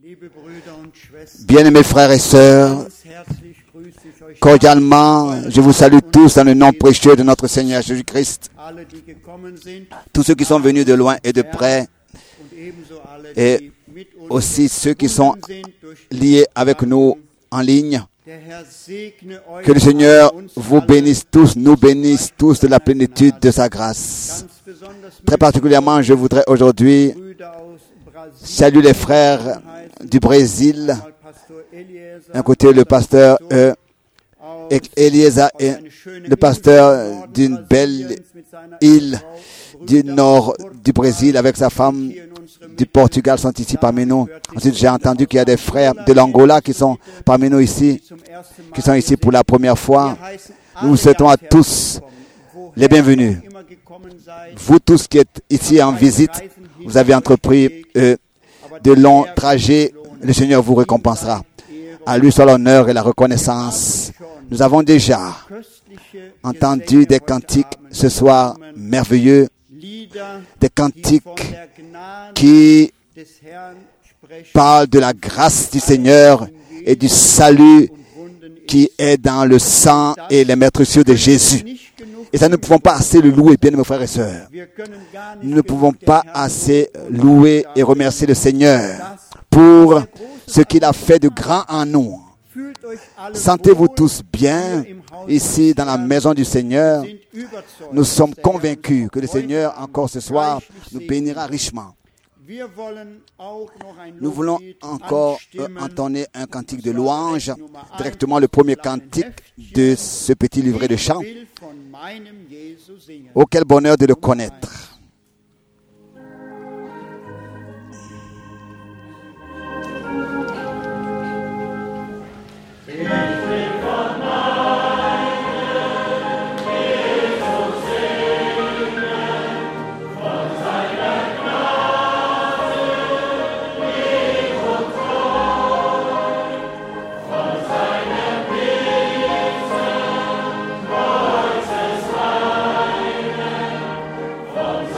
Bien-aimés frères et sœurs, cordialement, je vous salue tous dans le nom précieux de notre Seigneur Jésus-Christ. Tous ceux qui sont venus de loin et de près, et aussi ceux qui sont liés avec nous en ligne. Que le Seigneur vous bénisse tous, nous bénisse tous de la plénitude de sa grâce. Très particulièrement, je voudrais aujourd'hui saluer les frères du Brésil. D'un côté, le pasteur Eliezer et le pasteur d'une belle île du nord du Brésil avec sa femme du Portugal sont ici parmi nous. Ensuite, j'ai entendu qu'il y a des frères de l'Angola qui sont parmi nous ici, qui sont ici pour la première fois. Nous vous souhaitons à tous les bienvenus. Vous tous qui êtes ici en visite, vous avez entrepris de longs trajets, le Seigneur vous récompensera. À lui soit l'honneur et la reconnaissance. Nous avons déjà entendu des cantiques ce soir merveilleux, des cantiques qui parlent de la grâce du Seigneur et du salut qui est dans le sang et les meurtrissures de Jésus. Et ça, nous ne pouvons pas assez le louer, bien mes frères et sœurs. Nous ne pouvons pas assez louer et remercier le Seigneur pour ce qu'il a fait de grand en nous. Sentez-vous tous bien ici dans la maison du Seigneur. Nous sommes convaincus que le Seigneur, encore ce soir, nous bénira richement. Nous voulons encore entonner un cantique de louange, directement le premier cantique de ce petit livret de chants. Oh, quel bonheur de le connaître! Von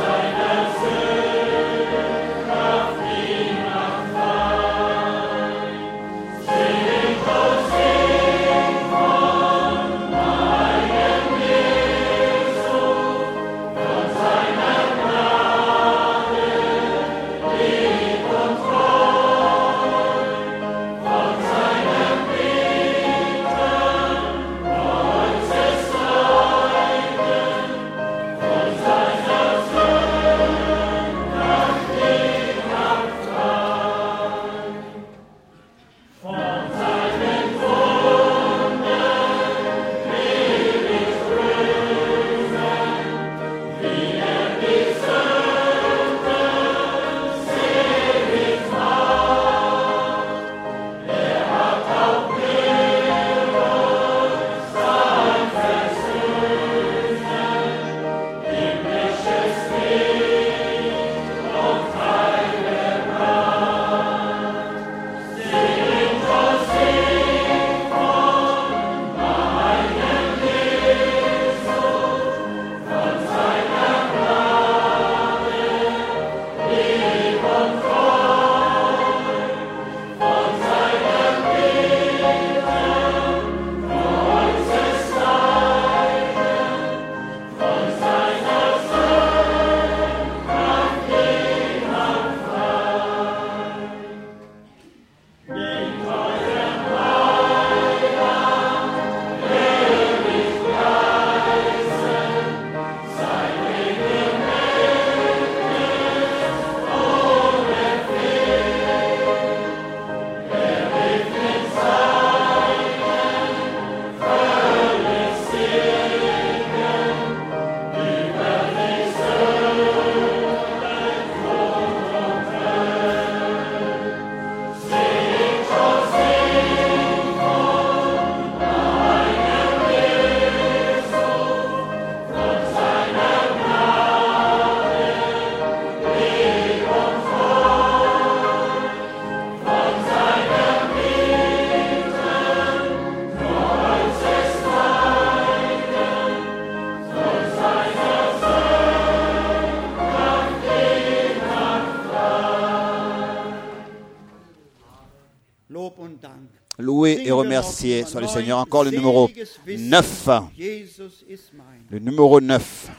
Loué et remercié soit le Seigneur. Encore le numéro 9. Le numéro 9.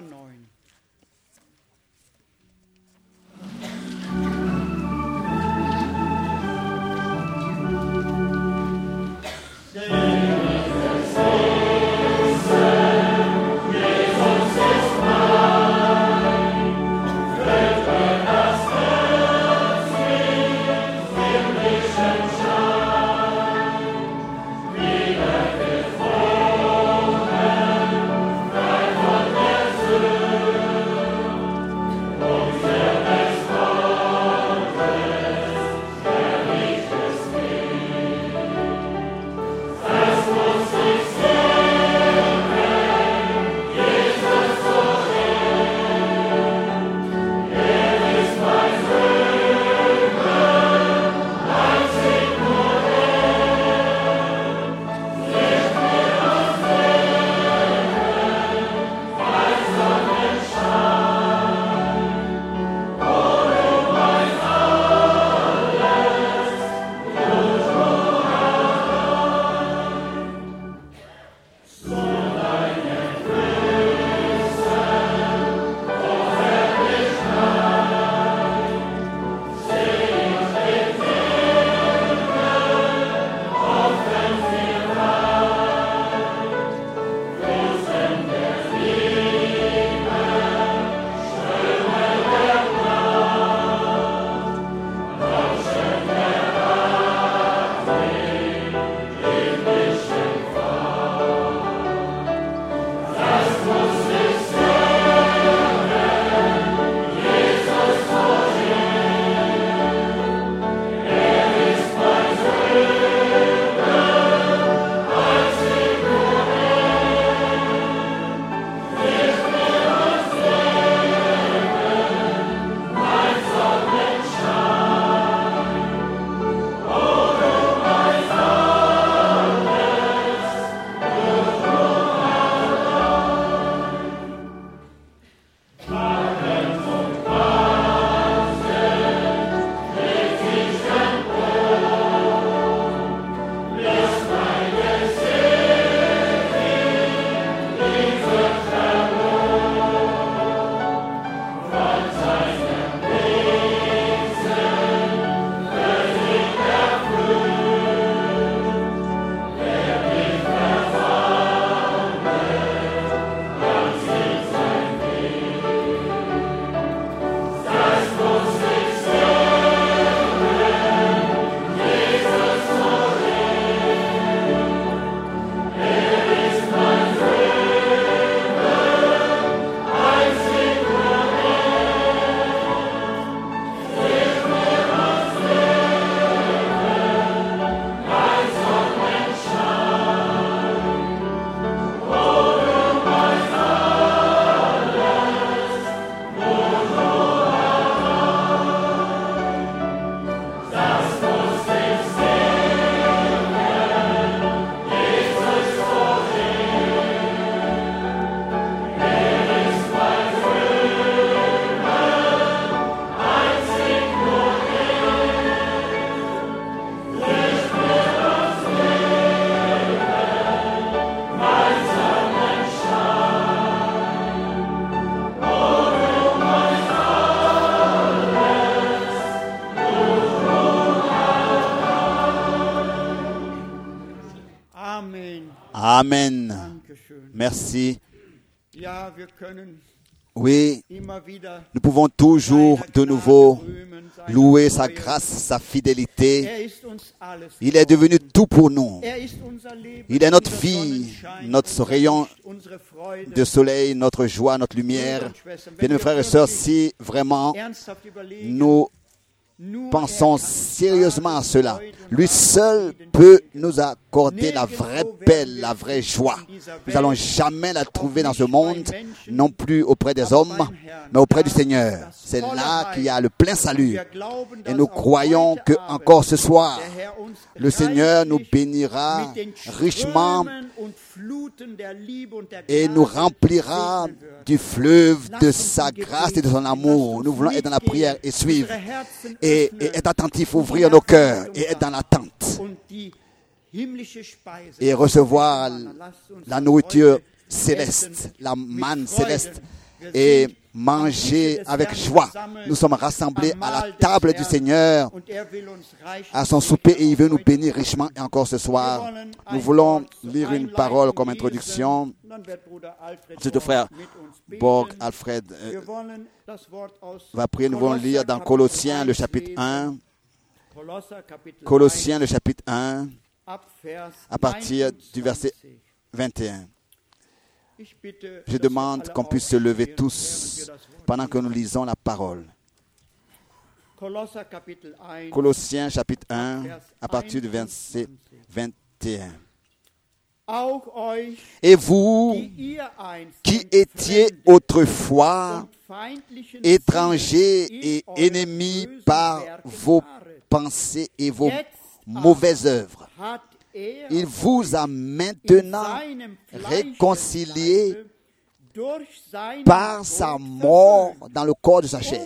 Amen. Merci. Oui, nous pouvons toujours de nouveau louer sa grâce, sa fidélité. Il est devenu tout pour nous. Il est notre vie, notre rayon de soleil, notre joie, notre lumière. Bien, mes frères et sœurs, si vraiment nous pensons sérieusement à cela, lui seul peut nous accorder la vraie paix, la vraie joie. Nous n'allons jamais la trouver dans ce monde, non plus auprès des hommes, mais auprès du Seigneur. C'est là qu'il y a le plein salut. Et nous croyons que encore ce soir, le Seigneur nous bénira richement et nous remplira du fleuve de sa grâce et de son amour. Nous voulons être dans la prière et suivre et être attentifs, ouvrir nos cœurs et être dans attente et recevoir la nourriture céleste, la manne céleste, et manger avec joie. Nous sommes rassemblés à la table du Seigneur, à son souper, et il veut nous bénir richement. Et encore ce soir, nous voulons lire une parole comme introduction. C'est le frère Borg Alfred va prier. Nous allons lire dans Colossiens le chapitre 1. Colossiens le chapitre 1, à partir du verset 21. Je demande qu'on puisse se lever tous pendant que nous lisons la parole. Colossiens chapitre 1, à partir du verset 21. Et vous, qui étiez autrefois étrangers et ennemis par vos pensées et vos mauvaises œuvres, il vous a maintenant réconciliés par sa mort dans le corps de sa chair,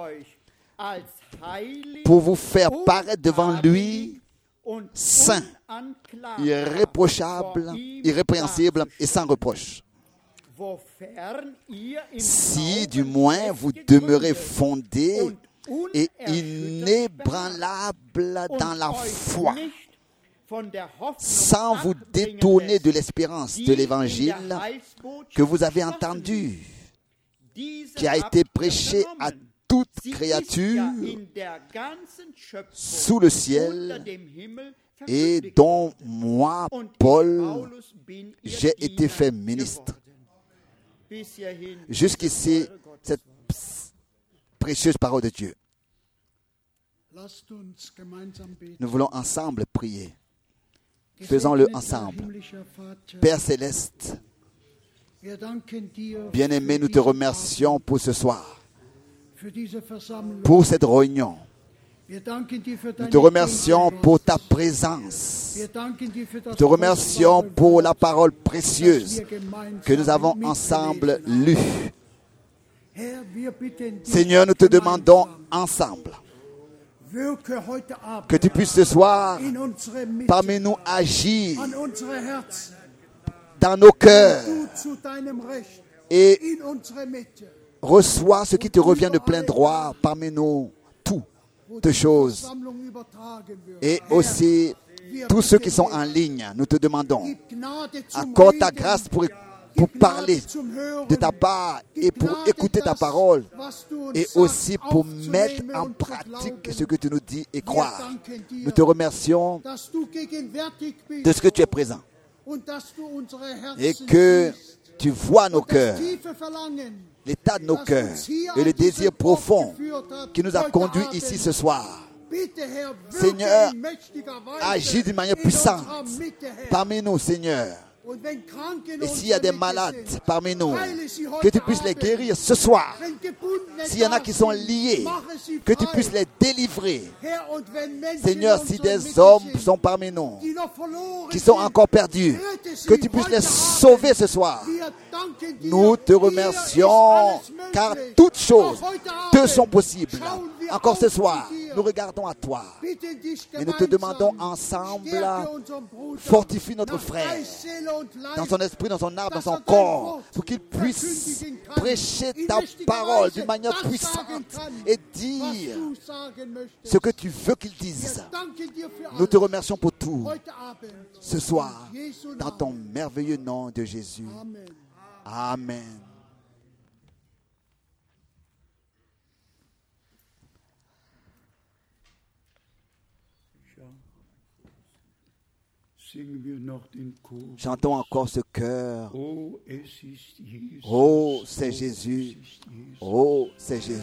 pour vous faire paraître devant lui saint, irréprochable, irrépréhensible et sans reproche. Si du moins vous demeurez fondés et inébranlables dans la foi, sans vous détourner de l'espérance de l'évangile que vous avez entendu, qui a été prêché à toute créature sous le ciel, et dont moi, Paul, j'ai été fait ministre. Jusqu'ici, cette précieuse parole de Dieu. Nous voulons ensemble prier. Faisons-le ensemble. Père Céleste, bien-aimé, nous te remercions pour ce soir, pour cette réunion. Nous te remercions pour ta présence. Nous te remercions pour la parole précieuse que nous avons ensemble lue. Seigneur, nous te demandons ensemble que tu puisses ce soir parmi nous agir dans nos cœurs et reçois ce qui te revient de plein droit parmi nous, toutes choses, et aussi tous ceux qui sont en ligne. Nous te demandons, accorde ta grâce pour parler de ta part et pour écouter ta parole, et aussi pour mettre en pratique ce que tu nous dis et croire. Nous te remercions de ce que tu es présent et que tu vois nos cœurs, l'état de nos cœurs et le désir profond qui nous a conduits ici ce soir. Seigneur, agis d'une manière puissante parmi nous, Seigneur. Et s'il y a des malades parmi nous, que tu puisses les guérir ce soir. S'il y en a qui sont liés, que tu puisses les délivrer. Seigneur, si des hommes sont parmi nous, qui sont encore perdus, que tu puisses les sauver ce soir. Nous te remercions, car toutes choses te sont possibles. Encore ce soir, nous regardons à toi et nous te demandons ensemble, fortifie notre frère dans son esprit, dans son âme, dans son corps, pour qu'il puisse prêcher ta parole d'une manière puissante et dire ce que tu veux qu'il dise. Nous te remercions pour tout ce soir, dans ton merveilleux nom de Jésus. Amen. Chantons encore ce chœur. Oh, c'est Jésus. Oh, c'est Jésus.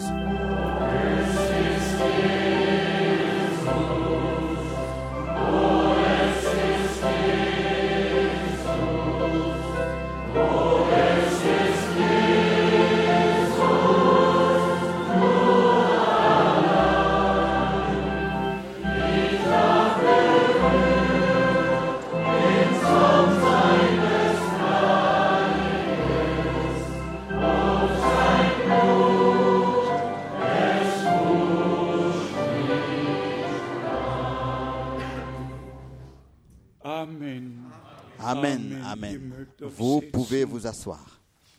Amen. Amen. Amen. Vous pouvez vous asseoir.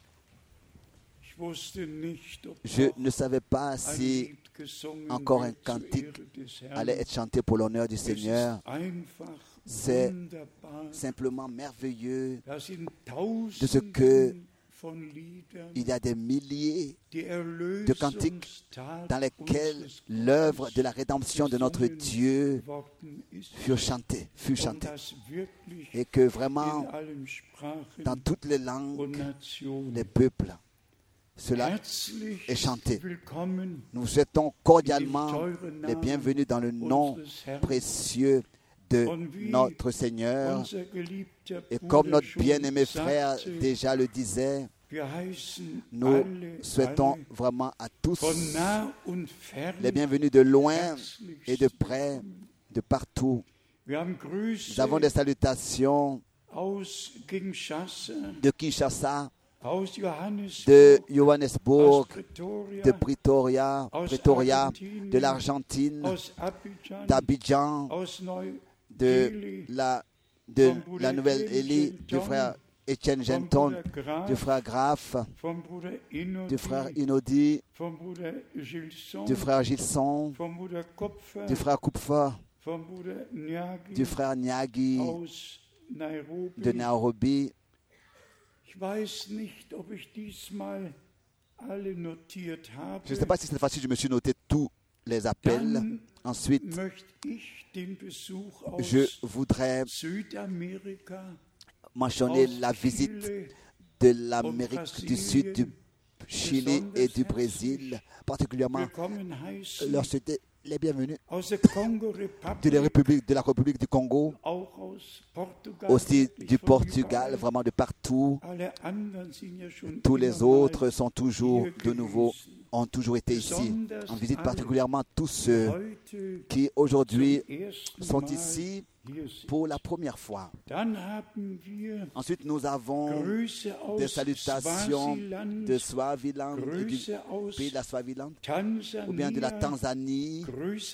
Je ne savais pas si encore un cantique allait être chanté pour l'honneur du Seigneur. C'est simplement merveilleux de ce que il y a des milliers de cantiques dans lesquels l'œuvre de la rédemption de notre Dieu fut chantée. Et que vraiment, dans toutes les langues, les peuples, cela est chanté. Nous souhaitons cordialement les bienvenus dans le nom précieux de notre Seigneur. Et comme notre bien-aimé frère déjà le disait, nous souhaitons vraiment à tous les bienvenus de loin et de près, de partout. Nous avons des salutations de Kinshasa, de Johannesburg, de Pretoria, de l'Argentine, d'Abidjan, de la Nouvelle-Élie, du frère Etienne Genton, du frère Graff, du frère Inodi, du frère Gilson, du frère Kupfer, du frère Nyagi, de Nairobi. Je ne sais pas si cette fois-ci je me suis noté tous les appels. Ensuite, je voudrais mentionner la visite de l'Amérique du Sud, du Chili et du Brésil, particulièrement leur souhaiter les bienvenus de la République du Congo, aussi du Portugal, vraiment de partout. Tous les autres sont toujours de nouveau, ont toujours été ici en visite, particulièrement tous ceux qui aujourd'hui sont ici pour la première fois. Ensuite, nous avons des salutations de Swaziland, du pays de la Swaziland, ou bien de la Tanzanie,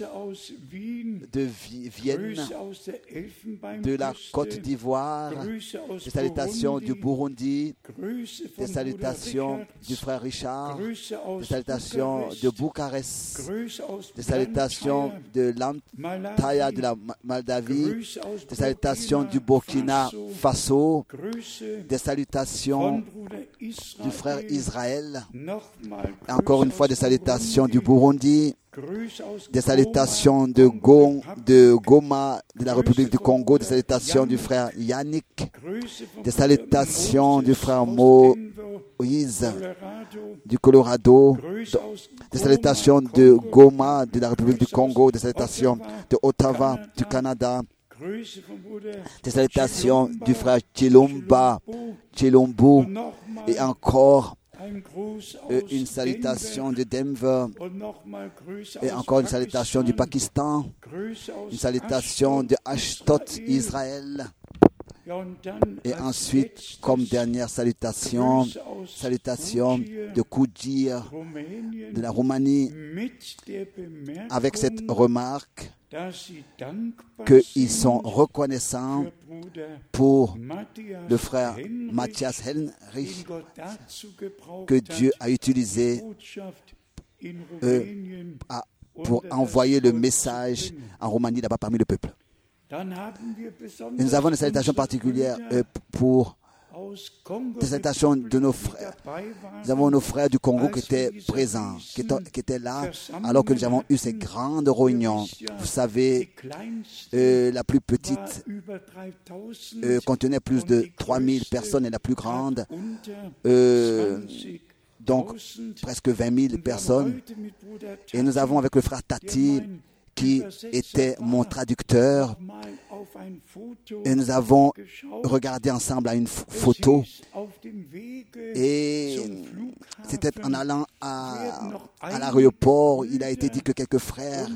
de Vienne, de la Côte d'Ivoire, des salutations du Burundi, des salutations du frère Richard, des salutations de Bucarest, des salutations de l'Antaya de la Moldavie, des salutations du Burkina Faso, des salutations du frère Israël, encore une fois des salutations du Burundi, des salutations de Goma, de la République du Congo, des salutations du frère Yannick, des salutations du frère Moïse du Colorado, des salutations de Goma, de la République du Congo, des salutations de Ottawa, du Canada, des salutations du frère Chilombo, et encore une salutation de Denver, et encore une salutation du Pakistan, une salutation de Ashdod, Israël, et ensuite, comme dernière salutation de Koudir, de la Roumanie, avec cette remarque qu'ils sont reconnaissants pour le frère Matthias Henrich que Dieu a utilisé pour envoyer le message en Roumanie là-bas parmi le peuple. Et nous avons des salutations particulières pour des salutations de nos frères. Nous avons nos frères du Congo qui étaient présents, qui étaient là, alors que nous avons eu ces grandes réunions. Vous savez, la plus petite contenait plus de 3000 personnes et la plus grande, donc presque 20 000 personnes. Et nous avons avec le frère Tati, qui était mon traducteur, et nous avons regardé ensemble à une photo, et c'était en allant à l'aéroport, il a été dit que quelques frères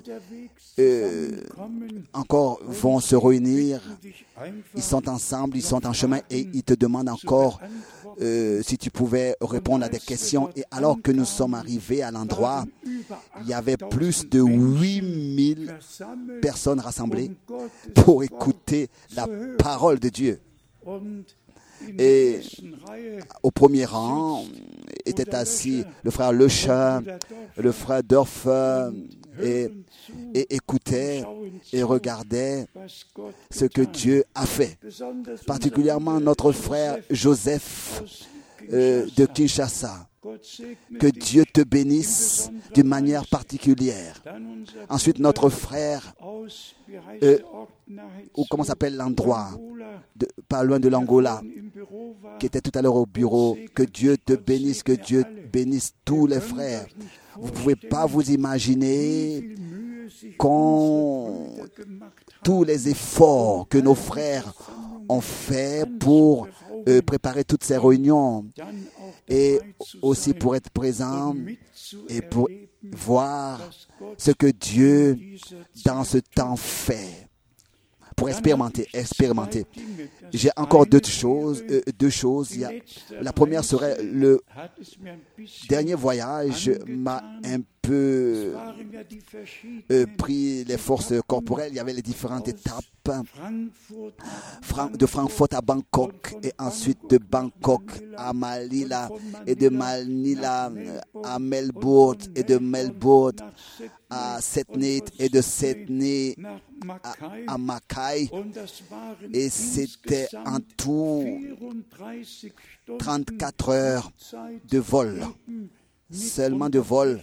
encore vont se réunir, ils sont ensemble, ils sont en chemin, et ils te demandent encore si tu pouvais répondre à des questions. Et alors que nous sommes arrivés à l'endroit, il y avait plus de 8000 personnes rassemblées pour écouter la parole de Dieu. Et au premier rang étaient assis le frère Lecha, le frère Dorfer, et écoutaient et regardaient ce que Dieu a fait. Particulièrement notre frère Joseph de Kinshasa. Que Dieu te bénisse d'une manière particulière. Ensuite, notre frère, ou comment s'appelle l'endroit, pas loin de l'Angola, qui était tout à l'heure au bureau. Que Dieu te bénisse, que Dieu bénisse tous les frères. Vous ne pouvez pas vous imaginer tous les efforts que nos frères ont fait pour préparer toutes ces réunions et aussi pour être présents et pour voir ce que Dieu dans ce temps fait. Pour expérimenter. J'ai encore deux choses. La première serait le dernier voyage m'a un peu pris les forces corporelles. Il y avait les différentes étapes de Francfort à Bangkok et ensuite de Bangkok à Manila et de Manila à Melbourne et de Melbourne à Sydney et de Sydney à Mackay, et c'était en tout 34 heures de vol, seulement de vol,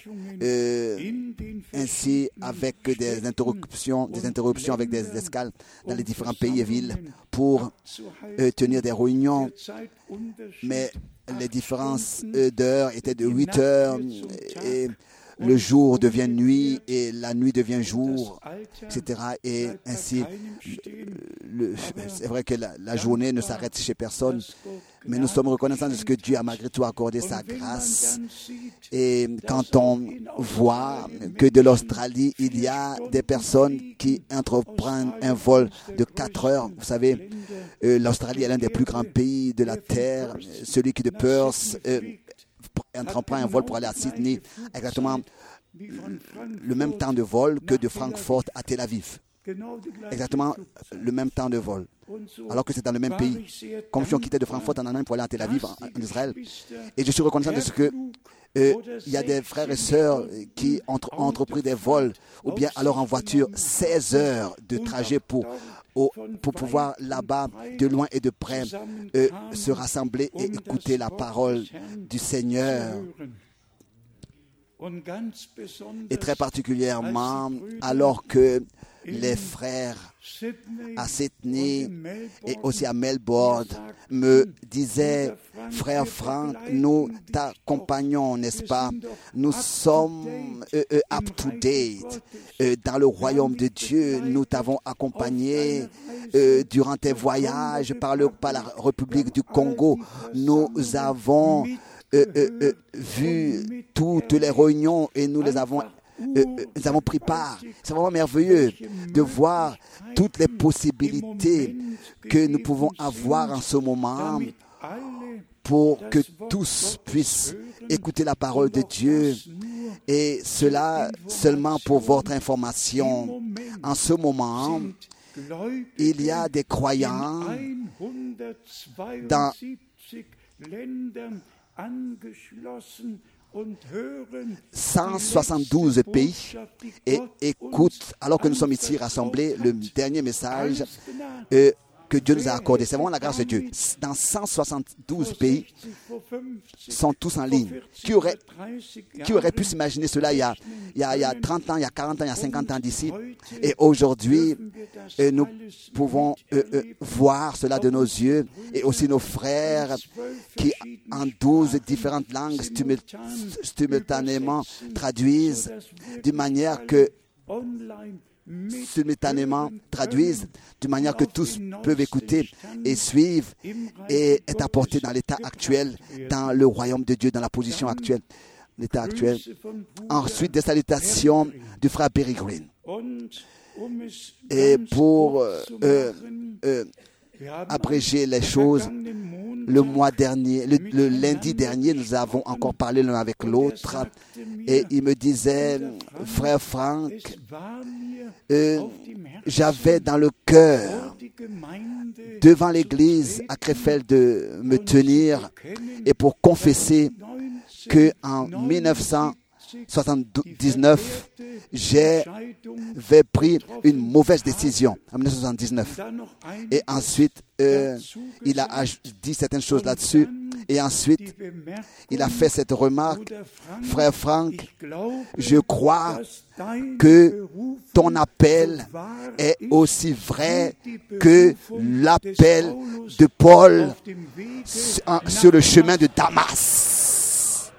ainsi avec des interruptions avec des escales dans les différents pays et villes pour tenir des réunions, mais les différences d'heures étaient de 8 heures et le jour devient nuit et la nuit devient jour, etc. Et ainsi, c'est vrai que la journée ne s'arrête chez personne, mais nous sommes reconnaissants de ce que Dieu a malgré tout accordé sa grâce. Et quand on voit que de l'Australie, il y a des personnes qui entreprennent un vol de 4 heures, vous savez, l'Australie est l'un des plus grands pays de la Terre, celui qui de Perth entreprend un vol pour aller à Sydney, exactement le même temps de vol que de Francfort à Tel Aviv. Exactement le même temps de vol. Alors que c'est dans le même pays. Comme si on quittait de Francfort en Allemagne pour aller à Tel Aviv, en Israël. Et je suis reconnaissant de ce que il y a des frères et sœurs qui ont entrepris des vols, ou bien alors en voiture, 16 heures de trajet pour pouvoir là-bas, de loin et de près, se rassembler et écouter la parole du Seigneur. Et très particulièrement, alors que les frères à Sydney et aussi à Melbourne me disaient, frère Franck, nous t'accompagnons, n'est-ce pas? Nous sommes up to date dans le royaume de Dieu. Nous t'avons accompagné durant tes voyages par la République du Congo. Nous avons vu toutes les réunions et nous avons pris part. C'est vraiment merveilleux de voir toutes les possibilités que nous pouvons avoir en ce moment pour que tous puissent écouter la parole de Dieu. Et cela seulement pour votre information. En ce moment, il y a des croyants dans 172 pays et écoute, alors que nous sommes ici rassemblés, le dernier message que Dieu nous a accordé. C'est vraiment la grâce de Dieu. Dans 172 pays, sont tous en ligne. Qui aurait pu s'imaginer cela il y a 30 ans, il y a 40 ans, il y a 50 ans d'ici? Et aujourd'hui, nous pouvons voir cela de nos yeux, et aussi nos frères qui, en 12 différentes langues, simultanément traduisent d'une manière que tous peuvent écouter et suivre et être apportés dans l'état actuel, dans le royaume de Dieu, dans la position actuelle, l'état actuel. Ensuite, des salutations du frère Berry Green. Et pour abréger les choses, Le mois dernier, le lundi dernier, nous avons encore parlé l'un avec l'autre et il me disait, frère Frank, j'avais dans le cœur devant l'église à Krefeld de me tenir et pour confesser qu'en 1979, j'avais pris une mauvaise décision en 1979. Et ensuite, il a dit certaines choses là-dessus. Et ensuite, il a fait cette remarque, frère Frank, je crois que ton appel est aussi vrai que l'appel de Paul sur le chemin de Damas.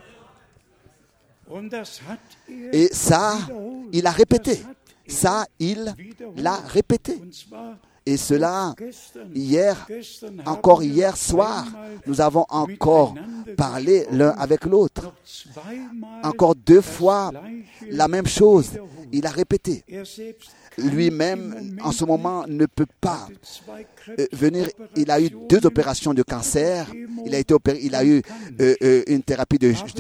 Et ça, il a répété. Ça, il l'a répété. Et cela, encore hier soir, nous avons encore parlé l'un avec l'autre. Encore 2 fois la même chose. Il a répété. Lui-même, en ce moment, ne peut pas venir. Il a eu 2 opérations de cancer. Il a été opéré. Il a eu une thérapie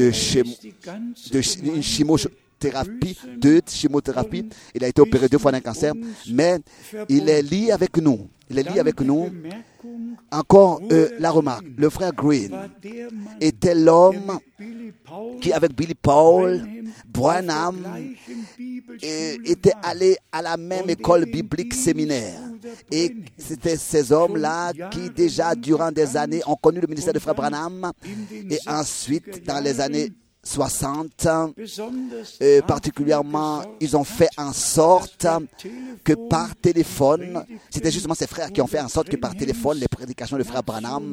une chimiothérapie, 2 chimiothérapies. Il a été opéré 2 fois d'un cancer. Mais il est lié avec nous. Il est lié avec nous. Encore la remarque. Le frère Green était l'homme qui, avec Billy Paul, Branham, était allé à la même école biblique séminaire. Et c'était ces hommes-là qui, déjà, durant des années, ont connu le ministère de frère Branham. Et ensuite, dans les années 60, particulièrement, ils ont fait en sorte que par téléphone, c'était justement ces frères qui ont fait en sorte que par téléphone, les prédications de frère Branham,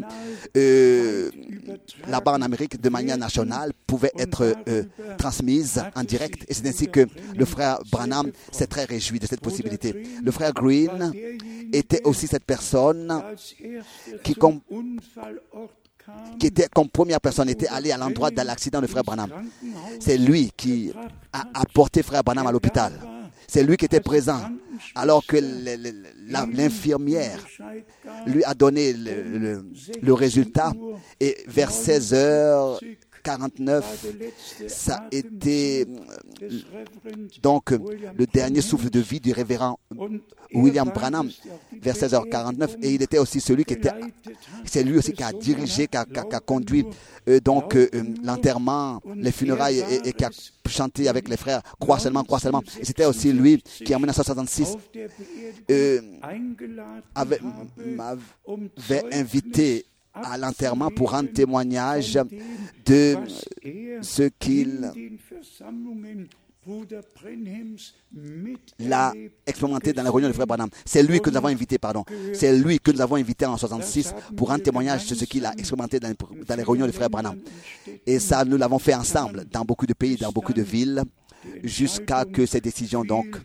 là-bas en Amérique, de manière nationale, pouvaient être transmises en direct. Et c'est ainsi que le frère Branham s'est très réjoui de cette possibilité. Le frère Green était aussi cette personne qui était comme première personne, était allé à l'endroit de l'accident de frère Branham. C'est lui qui a apporté frère Branham à l'hôpital. C'est lui qui était présent, alors que l'infirmière lui a donné le résultat. Et vers 16h49, ça a été donc le dernier souffle de vie du révérend William Branham, vers 16h49, et il était aussi celui qui était, c'est lui aussi qui a dirigé, qui a conduit l'enterrement, les funérailles et qui a chanté avec les frères croix seulement. Et c'était aussi lui qui en 1966 m'avait invité à l'enterrement pour rendre témoignage de ce qu'il l'a expérimenté dans les réunions de frère Branham. C'est lui que nous avons invité, C'est lui que nous avons invité en 1966 pour rendre témoignage de ce qu'il a expérimenté dans les réunions de frère Branham. Et ça, nous l'avons fait ensemble dans beaucoup de pays, dans beaucoup de villes, jusqu'à que cette décision,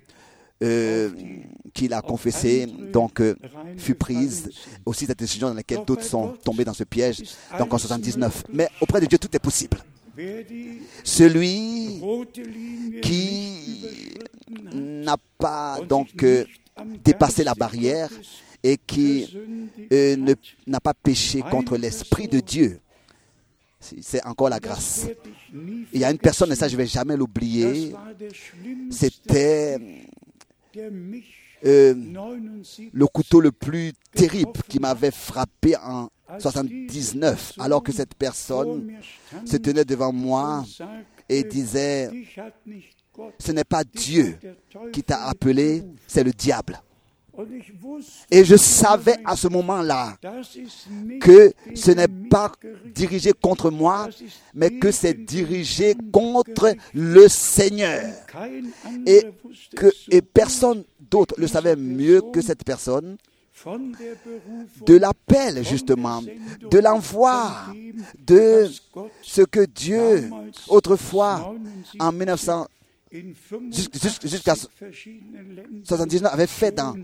qu'il a confessée, fut prise. Aussi cette décision dans laquelle d'autres sont tombés dans ce piège, donc en 79. Mais auprès de Dieu, tout est possible. Celui qui n'a pas dépassé la barrière et qui n'a pas péché contre l'Esprit de Dieu, c'est encore la grâce. Il y a une personne, et ça je ne vais jamais l'oublier, c'était le couteau le plus terrible qui m'avait frappé en 79, alors que cette personne se tenait devant moi et disait, ce n'est pas Dieu qui t'a appelé, c'est le diable. Et je savais à ce moment-là que ce n'est pas dirigé contre moi, mais que c'est dirigé contre le Seigneur. Et personne d'autre le savait mieux que cette personne de l'appel, justement, de l'envoi, de ce que Dieu, autrefois, en 1900, jusqu'à 79, avait fait dans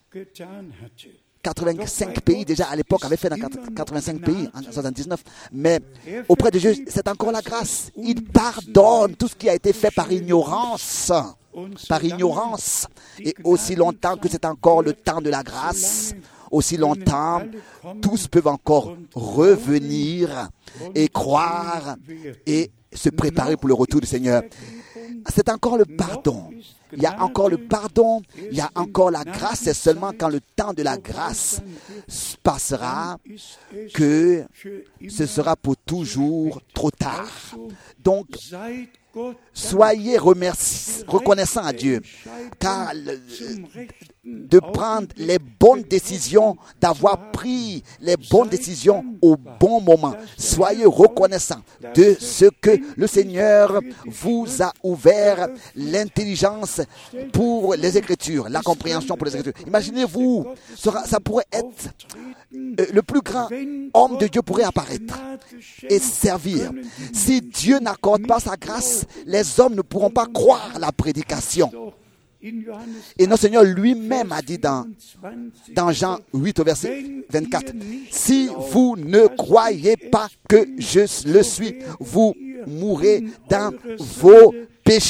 85 pays, déjà à l'époque, avait fait dans 85 pays en 79. Mais auprès de Dieu, c'est encore la grâce. Il pardonne tout ce qui a été fait par ignorance. Et aussi longtemps que c'est encore le temps de la grâce, aussi longtemps, tous peuvent encore revenir et croire et se préparer pour le retour du Seigneur. C'est encore le pardon. Il y a encore le pardon, il y a encore la grâce. C'est seulement quand le temps de la grâce passera que ce sera pour toujours trop tard. Donc, soyez reconnaissants à Dieu, car de prendre les bonnes décisions, d'avoir pris les bonnes décisions au bon moment. Soyez reconnaissants de ce que le Seigneur vous a ouvert l'intelligence pour les Écritures, la compréhension pour les Écritures. Imaginez-vous, ça pourrait être le plus grand homme de Dieu pourrait apparaître et servir. Si Dieu n'accorde pas sa grâce, les hommes ne pourront pas croire la prédication. Et notre Seigneur lui-même a dit dans Jean 8 au verset 24, « Si vous ne croyez pas que je le suis, vous mourrez dans vos péchés. »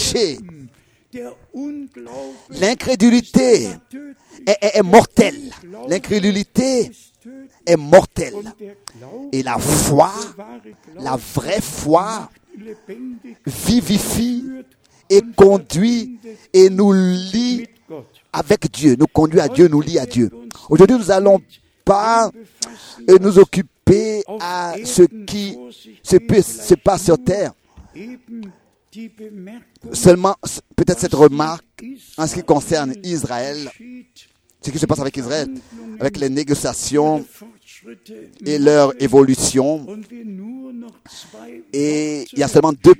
L'incrédulité est mortelle. L'incrédulité est mortelle. Et la foi, la vraie foi, vivifie et conduit et nous lie avec Dieu, nous conduit à Dieu, nous lie à Dieu. Aujourd'hui, nous n'allons pas nous occuper à ce qui se passe sur terre. Seulement, peut-être cette remarque en ce qui concerne Israël, ce qui se passe avec Israël, avec les négociations et leur évolution. Et il y a seulement deux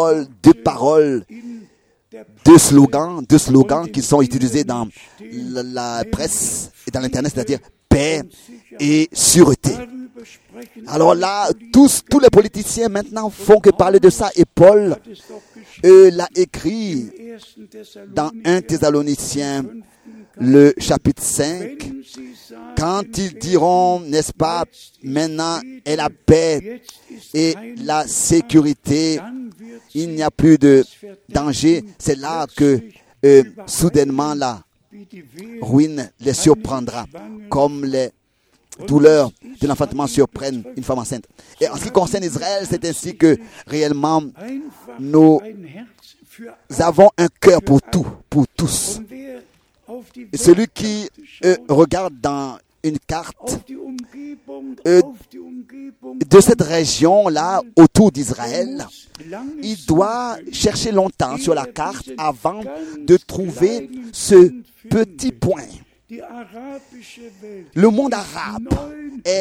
slogans qui sont utilisés dans la presse et dans l'Internet, c'est-à-dire paix et sûreté. Alors là, tous les politiciens maintenant font que parler de ça. Et Paul l'a écrit dans 1 Thessaloniciens, le chapitre 5, quand ils diront, n'est-ce pas, maintenant est la paix et la sécurité, il n'y a plus de danger, c'est là que soudainement la ruine les surprendra, comme les douleurs de l'enfantement surprennent une femme enceinte. Et en ce qui concerne Israël, c'est ainsi que réellement nous avons un cœur pour tous. Et celui qui regarde dans une carte de cette région-là, autour d'Israël, il doit chercher longtemps sur la carte avant de trouver ce petit point. Le monde arabe est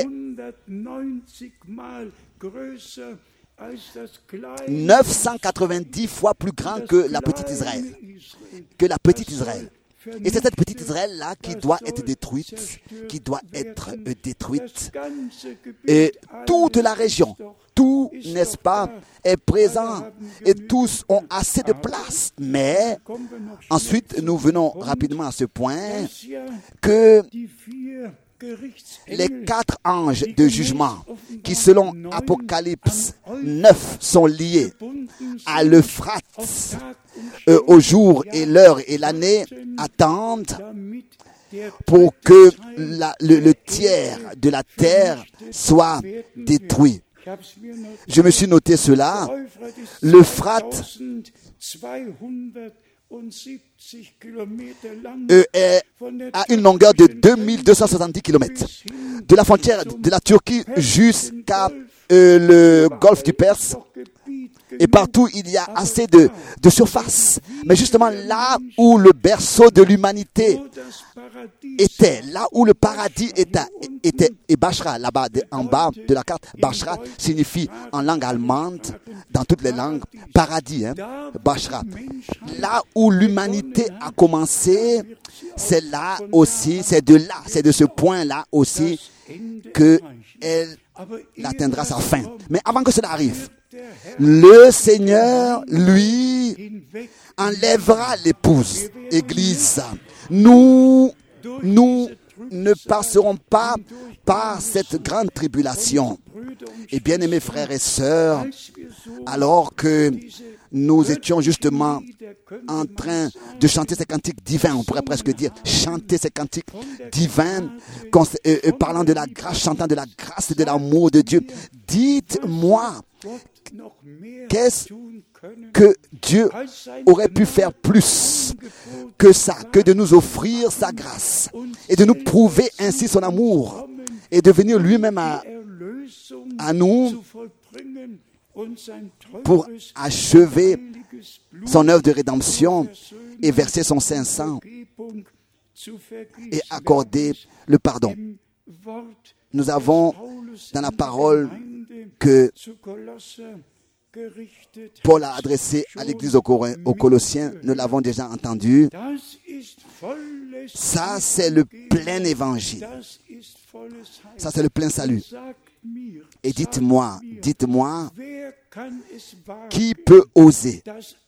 990 fois plus grand que la petite Israël. Et c'est cette petite Israël-là qui doit être détruite, Et toute la région, tout, n'est-ce pas, est présent et tous ont assez de place. Mais ensuite, nous venons rapidement à ce point que les 4 anges de jugement qui, selon Apocalypse 9, sont liés à l'Euphrate au jour et l'heure et l'année, attendent pour que le tiers de la terre soit détruit. Je me suis noté cela. L'Euphrate a une longueur de 2270 km. De la frontière de la Turquie jusqu'à le golfe du Perse. Et partout, il y a assez de surface. Mais justement, là où le berceau de l'humanité était, là où le paradis était et Bashra, là-bas, en bas de la carte, Bashra signifie en langue allemande, dans toutes les langues, paradis, Bashra. Là où l'humanité a commencé, c'est là aussi, c'est de ce point-là aussi qu'elle atteindra sa fin. Mais avant que cela arrive, le Seigneur, lui, enlèvera l'épouse, Église. Nous ne passerons pas par cette grande tribulation. Et bien aimés frères et sœurs, alors que nous étions justement en train de chanter ces cantiques divins, on pourrait presque dire, chanter ces cantiques divins, parlant de la grâce, chantant de la grâce et de l'amour de Dieu. Dites-moi, qu'est-ce que Dieu aurait pu faire plus que ça, que de nous offrir sa grâce et de nous prouver ainsi son amour et de venir lui-même à nous pour achever son œuvre de rédemption et verser son saint sang et accorder le pardon. Nous avons dans la parole que Paul a adressée à l'église aux Colossiens, nous l'avons déjà entendu. Ça, c'est le plein évangile. Ça, c'est le plein salut. Et dites-moi, qui peut oser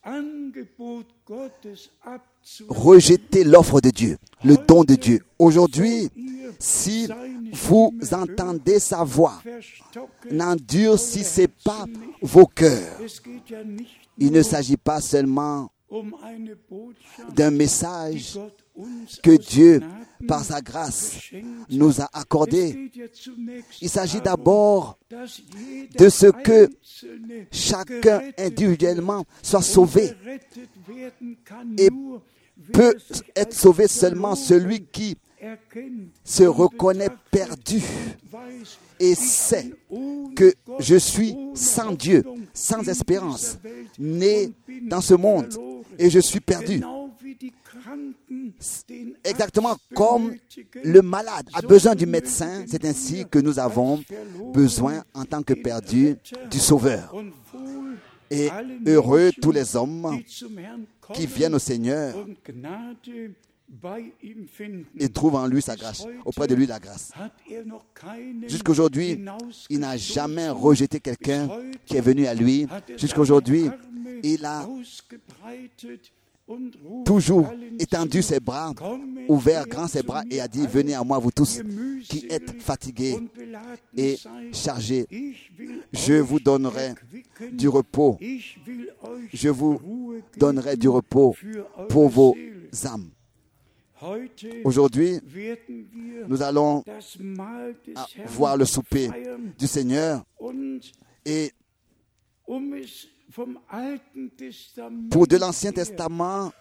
rejeter l'offre de Dieu, le don de Dieu? Aujourd'hui, si vous entendez sa voix, n'endurcissez pas vos cœurs. Il ne s'agit pas seulement d'un message que Dieu, par sa grâce, nous a accordé. Il s'agit d'abord de ce que chacun individuellement soit sauvé. Et peut être sauvé seulement celui qui se reconnaît perdu et sait que je suis sans Dieu, sans espérance, né dans ce monde et je suis perdu. Exactement comme le malade a besoin du médecin, c'est ainsi que nous avons besoin en tant que perdus du Sauveur. Et heureux tous les hommes qui viennent au Seigneur et trouvent en lui sa grâce, auprès de lui la grâce. Jusqu'aujourd'hui, il n'a jamais rejeté quelqu'un qui est venu à lui. Jusqu'aujourd'hui, il a toujours étendu ses bras, ouvert grand ses bras et a dit: venez à moi vous tous qui êtes fatigués et chargés, je vous donnerai du repos. Je vous donnerai du repos pour vos âmes. Aujourd'hui, nous allons voir le souper du Seigneur et pour de l'Ancien Testament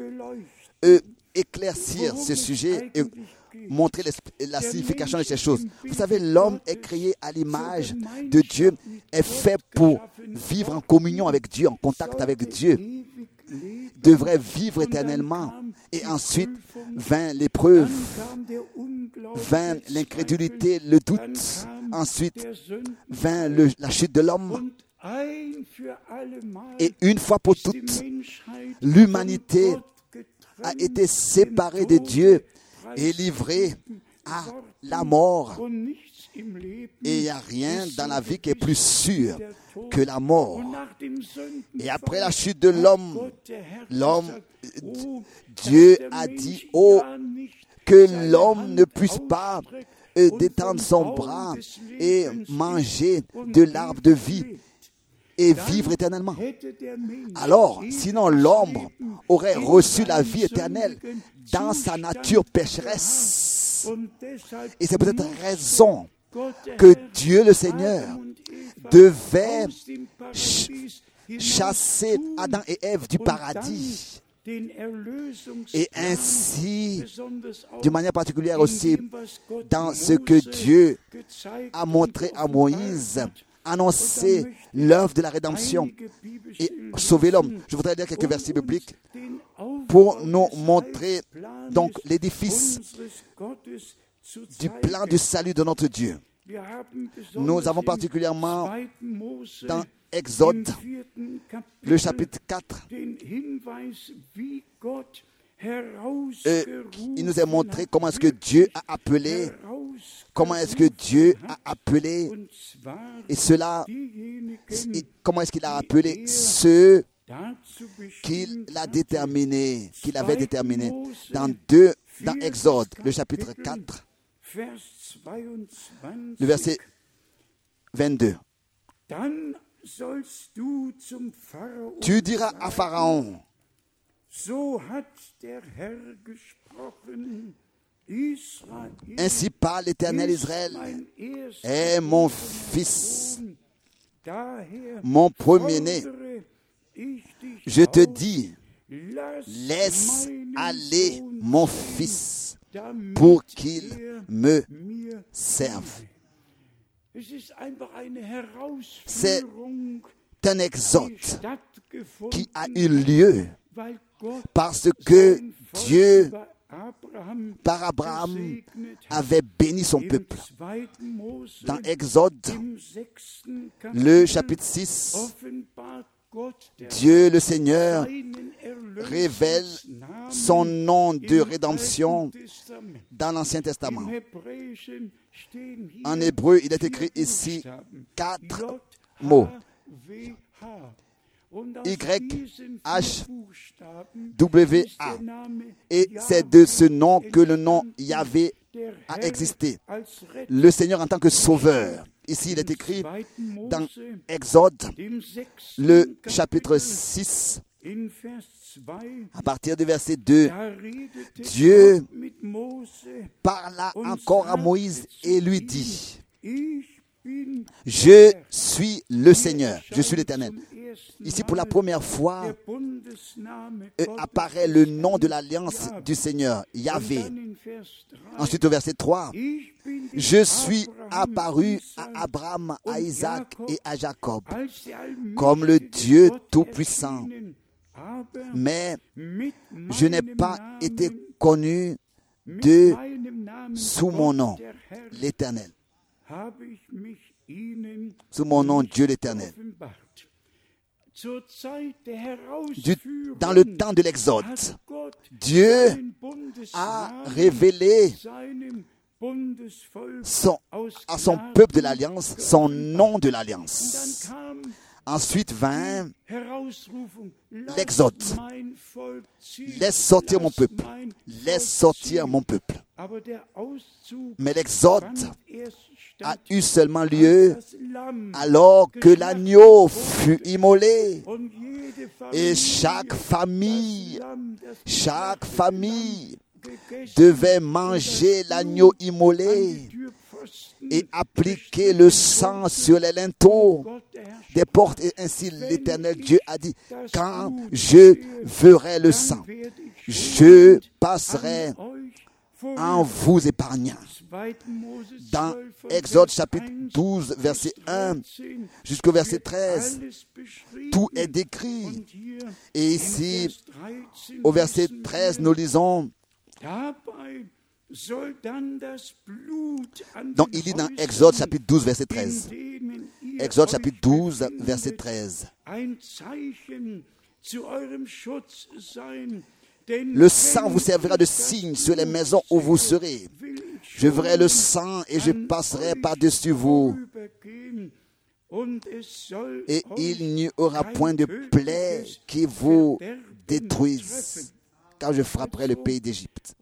éclaircir ce sujet et montrer la signification de ces choses. Vous savez, l'homme est créé à l'image de Dieu, est fait pour vivre en communion avec Dieu, en contact avec Dieu, devrait vivre éternellement. Et ensuite vint l'épreuve, vint l'incrédulité, le doute. Ensuite vint la chute de l'homme. Et une fois pour toutes, l'humanité a été séparée de Dieu et livrée à la mort. Et il n'y a rien dans la vie qui est plus sûr que la mort. Et après la chute de l'homme, Dieu a dit: oh, que l'homme ne puisse pas détendre son bras et manger de l'arbre de vie et vivre éternellement. Alors, sinon l'homme aurait reçu la vie éternelle dans sa nature pécheresse. Et c'est peut-être raison que Dieu le Seigneur devait chasser Adam et Ève du paradis. Et ainsi, d'une manière particulière aussi, dans ce que Dieu a montré à Moïse, annoncer l'œuvre de la rédemption et sauver l'homme. Je voudrais lire quelques versets bibliques pour nous montrer donc l'édifice du plan du salut de notre Dieu. Nous avons particulièrement dans Exode, le chapitre 4, il nous est montré comment est-ce que Dieu a appelé, et cela, comment est-ce qu'il a appelé ceux qu'il a déterminés, qu'il avait déterminés. Dans Exode, le chapitre 4, le verset 22. Tu diras à Pharaon: Ainsi parle l'Éternel Israël, est mon fils, mon premier-né. Je te dis, laisse aller mon fils pour qu'il me serve. C'est un exode qui a eu lieu parce que Dieu, par Abraham, avait béni son peuple. Dans Exode, le chapitre 6, Dieu le Seigneur révèle son nom de rédemption dans l'Ancien Testament. En hébreu, il est écrit ici 4 mots. Y-H-W-A. Et c'est de ce nom que le nom Yahvé a existé. Le Seigneur en tant que sauveur. Ici, il est écrit dans Exode, le chapitre 6, à partir du verset 2. Dieu parla encore à Moïse et lui dit, je suis le Seigneur, je suis l'Éternel. Ici, pour la première fois, apparaît le nom de l'alliance du Seigneur, Yahvé. Ensuite, au verset 3, je suis apparu à Abraham, à Isaac et à Jacob, comme le Dieu Tout-Puissant. Mais je n'ai pas été connu sous mon nom, l'Éternel. Sous mon nom, Dieu l'Éternel. Dans le temps de l'Exode, Dieu a révélé à son peuple de l'Alliance son nom de l'Alliance. Ensuite vint l'Exode. Laisse sortir mon peuple. Laisse sortir mon peuple. Mais l'Exode a eu seulement lieu alors que l'agneau fut immolé. Et chaque famille devait manger l'agneau immolé et appliquer le sang sur les linteaux des portes. Et ainsi l'Éternel Dieu a dit, quand je verrai le sang, je passerai en vous épargnant. Dans Exode chapitre 12, verset 1 jusqu'au verset 13, tout est décrit. Et ici, au verset 13, nous lisons, donc il dit dans Exode chapitre 12, verset 13. Exode chapitre 12, verset 13. Le sang vous servira de signe sur les maisons où vous serez. Je verrai le sang et je passerai par-dessus vous. Et il n'y aura point de plaie qui vous détruise, car je frapperai le pays d'Égypte.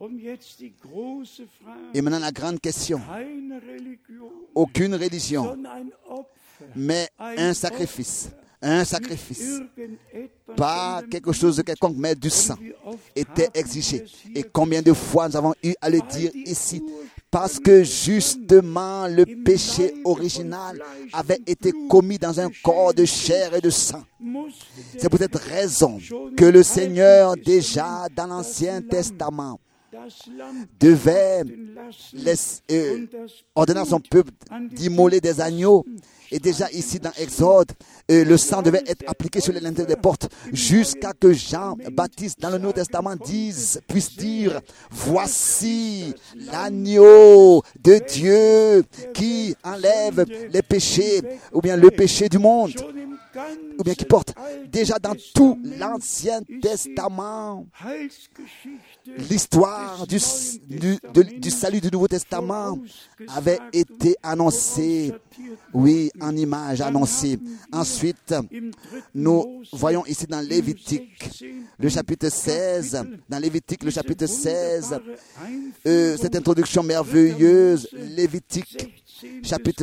Et maintenant la grande question. Aucune religion, mais un sacrifice. Un sacrifice, pas quelque chose de quelconque, mais du sang, était exigé. Et combien de fois nous avons eu à le dire ici, parce que justement le péché original avait été commis dans un corps de chair et de sang. C'est pour cette raison que le Seigneur, déjà dans l'Ancien Testament, devait ordonner à son peuple d'immoler des agneaux. Et déjà ici dans Exode, le sang devait être appliqué sur les linteaux des portes jusqu'à que Jean-Baptiste dans le Nouveau Testament puisse dire, voici l'agneau de Dieu qui enlève les péchés, ou bien le péché du monde, ou bien qui porte. Déjà dans tout l'Ancien Testament, l'histoire du salut du Nouveau Testament avait été annoncée, oui, en image annoncée. Ensuite, nous voyons ici dans Lévitique, le chapitre 16, dans Lévitique, le chapitre 16, cette introduction merveilleuse, Lévitique, chapitre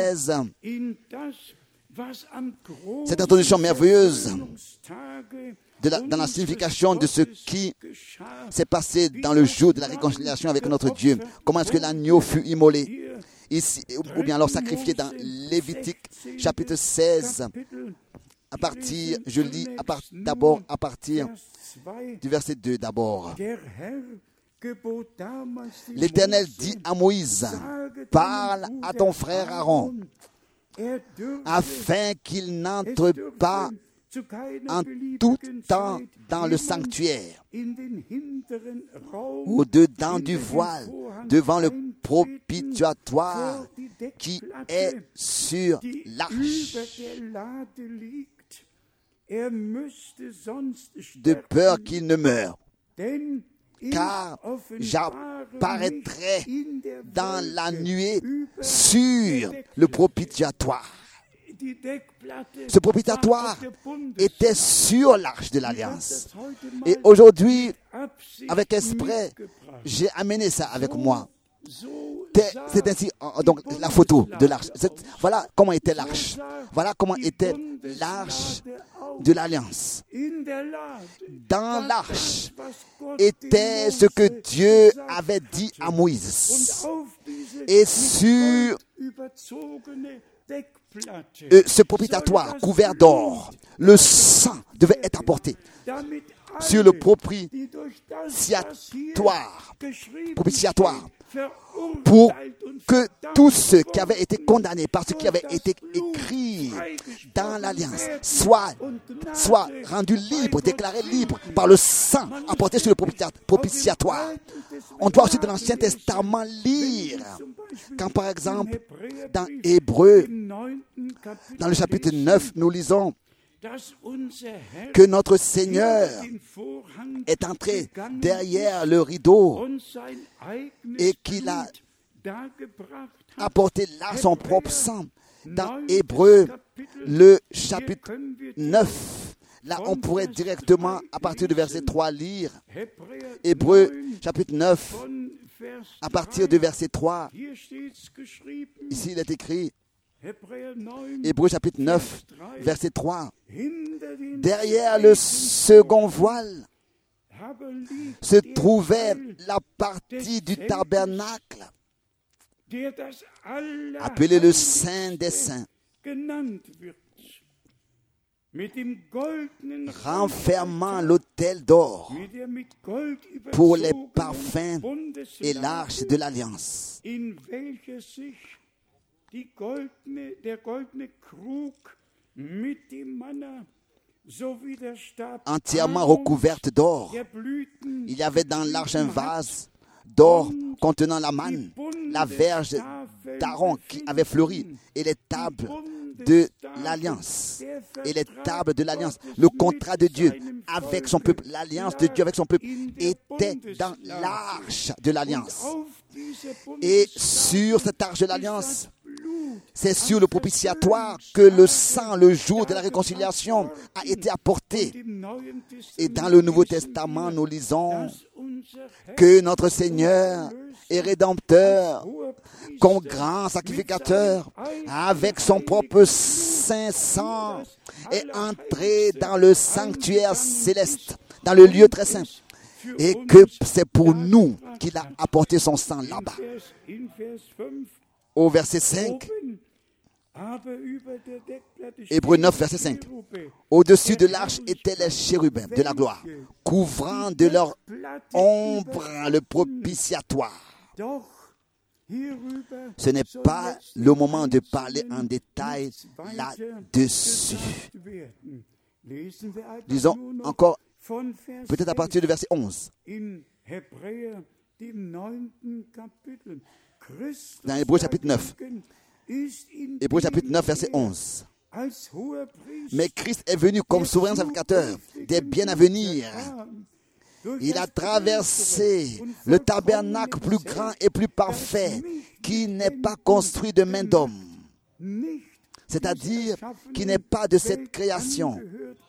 16, cette introduction merveilleuse dans la signification de ce qui s'est passé dans le jour de la réconciliation avec notre Dieu. Comment est-ce que l'agneau fut immolé ici, ou bien alors sacrifié dans Lévitique chapitre 16, à partir, je lis d'abord à partir du verset 2 d'abord. L'Éternel dit à Moïse, parle à ton frère Aaron, afin qu'il n'entre pas en tout temps dans le sanctuaire, au-dedans du voile, devant le propitiatoire qui est sur l'arche, de peur qu'il ne meure. Car j'apparaîtrai dans la nuée sur le propitiatoire. Ce propitiatoire était sur l'arche de l'Alliance. Et aujourd'hui, avec esprit, j'ai amené ça avec moi. C'est ainsi, donc la photo de l'arche. Voilà comment était l'arche. Voilà comment était l'arche de l'Alliance. Dans l'arche était ce que Dieu avait dit à Moïse. Et sur ce propitiatoire couvert d'or, le sang devait être apporté sur le propitiatoire pour que tous ceux qui avaient été condamnés par ce qui avait été écrit dans l'Alliance soient rendus libres, déclarés libres par le sang apporté sur le propitiatoire. On doit aussi dans l'Ancien Testament lire, quand par exemple dans Hébreux, dans le chapitre 9, nous lisons que notre Seigneur est entré derrière le rideau et qu'il a apporté là son propre sang. Dans Hébreux, le chapitre 9, là on pourrait directement, à partir du verset 3, lire Hébreux, chapitre 9, à partir du verset 3. Ici, il est écrit, Hébreux chapitre 9, verset 3. Derrière le second voile se trouvait la partie du tabernacle, appelée le Saint des Saints, renfermant l'autel d'or pour les parfums et l'arche de l'Alliance. Entièrement recouverte d'or. Il y avait dans l'arche un vase d'or contenant la manne, la verge d'Aaron qui avait fleuri et les tables de l'Alliance. Et les tables de l'Alliance, le contrat de Dieu avec son peuple, l'Alliance de Dieu avec son peuple était dans l'arche de l'Alliance. Et sur cette arche de l'Alliance, c'est sur le propitiatoire que le sang, le jour de la réconciliation, a été apporté. Et dans le Nouveau Testament, nous lisons que notre Seigneur et Rédempteur, comme grand sacrificateur, avec son propre saint sang, est entré dans le sanctuaire céleste, dans le lieu très saint. Et que c'est pour nous qu'il a apporté son sang là-bas. Au verset 5, Hébreux 9, verset 5. Au-dessus de l'arche étaient les chérubins de la gloire, couvrant de leur ombre le propitiatoire. Ce n'est pas le moment de parler en détail là-dessus. Disons encore, peut-être à partir du verset 11. Dans Hébreux chapitre 9. Hébreux chapitre 9, verset 11. Mais Christ est venu comme souverain sacrificateur des biens à venir. Il a traversé le tabernacle plus grand et plus parfait qui n'est pas construit de main d'homme, c'est-à-dire qui n'est pas de cette création.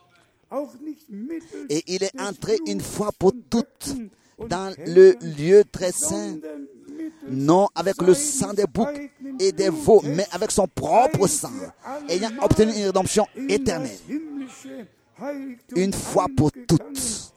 Et il est entré une fois pour toutes dans le lieu très saint, non avec le sang des boucs et des veaux, mais avec son propre sang, ayant obtenu une rédemption éternelle. une fois pour toutes,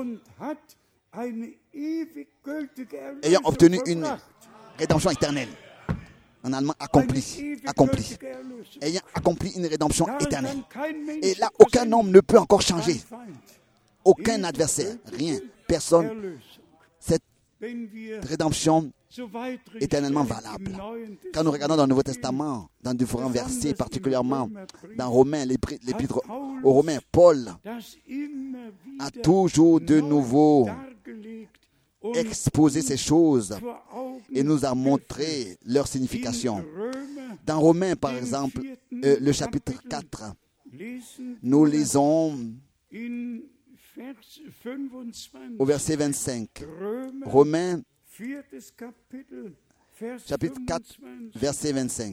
ayant obtenu une rédemption éternelle. En allemand, accompli. Ayant accompli une rédemption éternelle. Et là, aucun homme ne peut encore changer. Aucun adversaire, rien, personne. Cette rédemption éternellement valable. Quand nous regardons dans le Nouveau Testament, dans différents versets, particulièrement dans Romains, l'épître aux Romains, Paul a toujours de nouveau exposé ces choses et nous a montré leur signification. Dans Romains, par exemple, le chapitre 4, nous lisons au verset 25. Romains, chapitre 4, verset 25.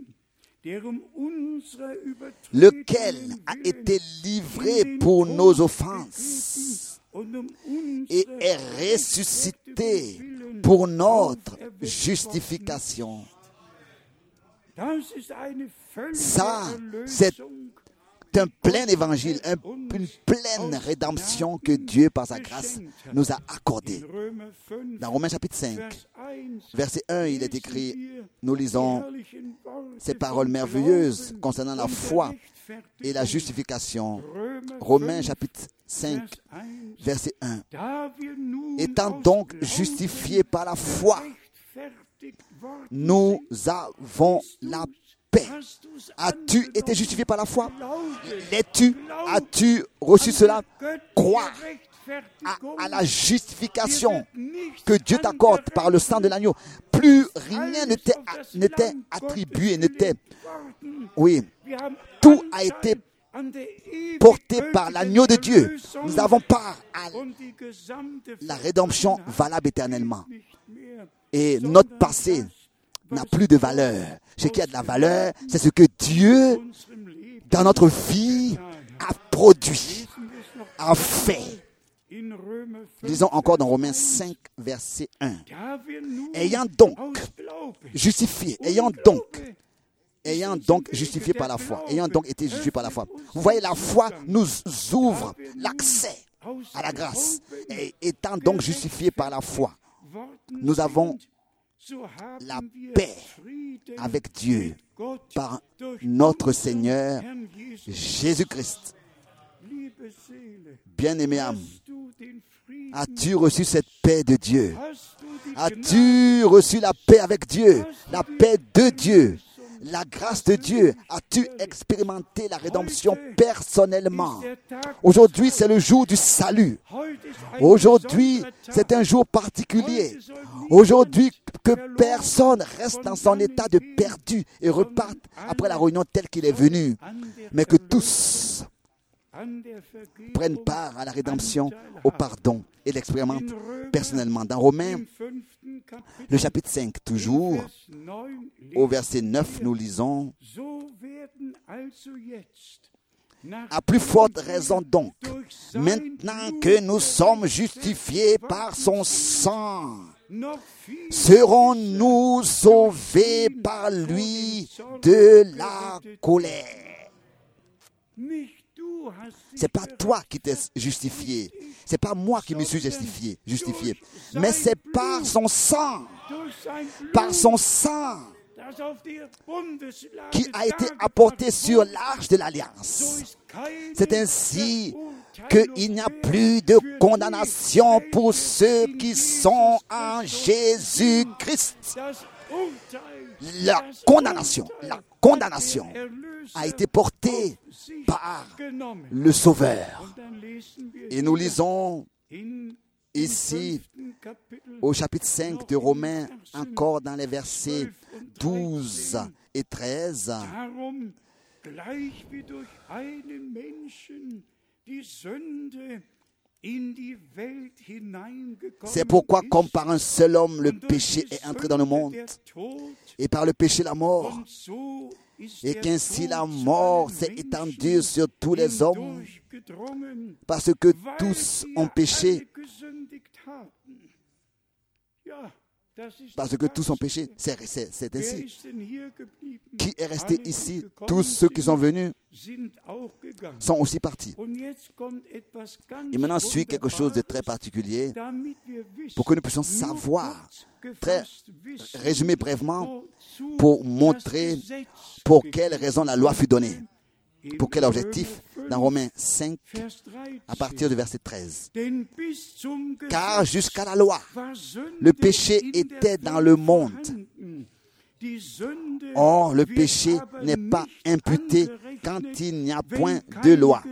Lequel a été livré pour nos offenses et est ressuscité pour notre justification. Ça, c'est un plein évangile, une pleine rédemption que Dieu, par sa grâce, nous a accordée. Dans Romains chapitre 5, verset 1, il est écrit, nous lisons ces paroles merveilleuses concernant la foi et la justification. Romains chapitre 5, verset 1. Étant donc justifiés par la foi, nous avons la paix. As-tu été justifié par la foi? L'es-tu? As-tu reçu cela? Croire à la justification que Dieu t'accorde par le sang de l'agneau. Plus rien ne t'est attribué, oui, tout a été porté par l'agneau de Dieu. Nous avons part à la rédemption valable éternellement. Et notre passé n'a plus de valeur. Ce qui a de la valeur, c'est ce que Dieu, dans notre vie, a produit, a fait. Lisons encore dans Romains 5, verset 1. Ayant donc justifié, ayant donc justifié par la foi, ayant donc été justifié par la foi. Vous voyez, la foi nous ouvre l'accès à la grâce. Et étant donc justifié par la foi, nous avons la paix avec Dieu par notre Seigneur Jésus-Christ. Bien-aimé âme, as-tu reçu cette paix de Dieu? As-tu reçu la paix avec Dieu? La paix de Dieu? La grâce de Dieu? As-tu expérimenté la rédemption personnellement? Aujourd'hui, c'est le jour du salut. Aujourd'hui, c'est un jour particulier. Aujourd'hui, que personne reste dans son état de perdu et reparte après la réunion telle qu'il est venu, mais que tous prennent part à la rédemption, au pardon et l'expérimentent personnellement. Dans Romains, le chapitre 5, toujours, au verset 9, nous lisons: à plus forte raison donc, maintenant que nous sommes justifiés par son sang, serons-nous sauvés par lui de la colère. C'est pas toi qui t'es justifié. C'est pas moi qui me suis justifié. Mais c'est par son sang. Par son sang qui a été apporté sur l'arche de l'Alliance. C'est ainsi qu'il n'y a plus de condamnation pour ceux qui sont en Jésus-Christ. La condamnation a été portée par le Sauveur. Et nous lisons ici au chapitre 5 de Romains, encore dans les versets 12 et 13. C'est pourquoi, comme par un seul homme, le péché est entré dans le monde, et par le péché la mort, et qu'ainsi la mort s'est étendue sur tous les hommes, parce que tous ont péché. parce que tous sont péchés. C'est ainsi. Qui est resté ici? Tous ceux qui sont venus sont aussi partis. Et maintenant suit quelque chose de très particulier pour que nous puissions savoir, très résumé brièvement, pour montrer pour quelle raison la loi fut donnée. Pour quel objectif? Dans Romains 5, à partir du verset 13. Car jusqu'à la loi, le péché était dans le monde. Or, le péché n'est pas imputé quand il n'y a point de loi.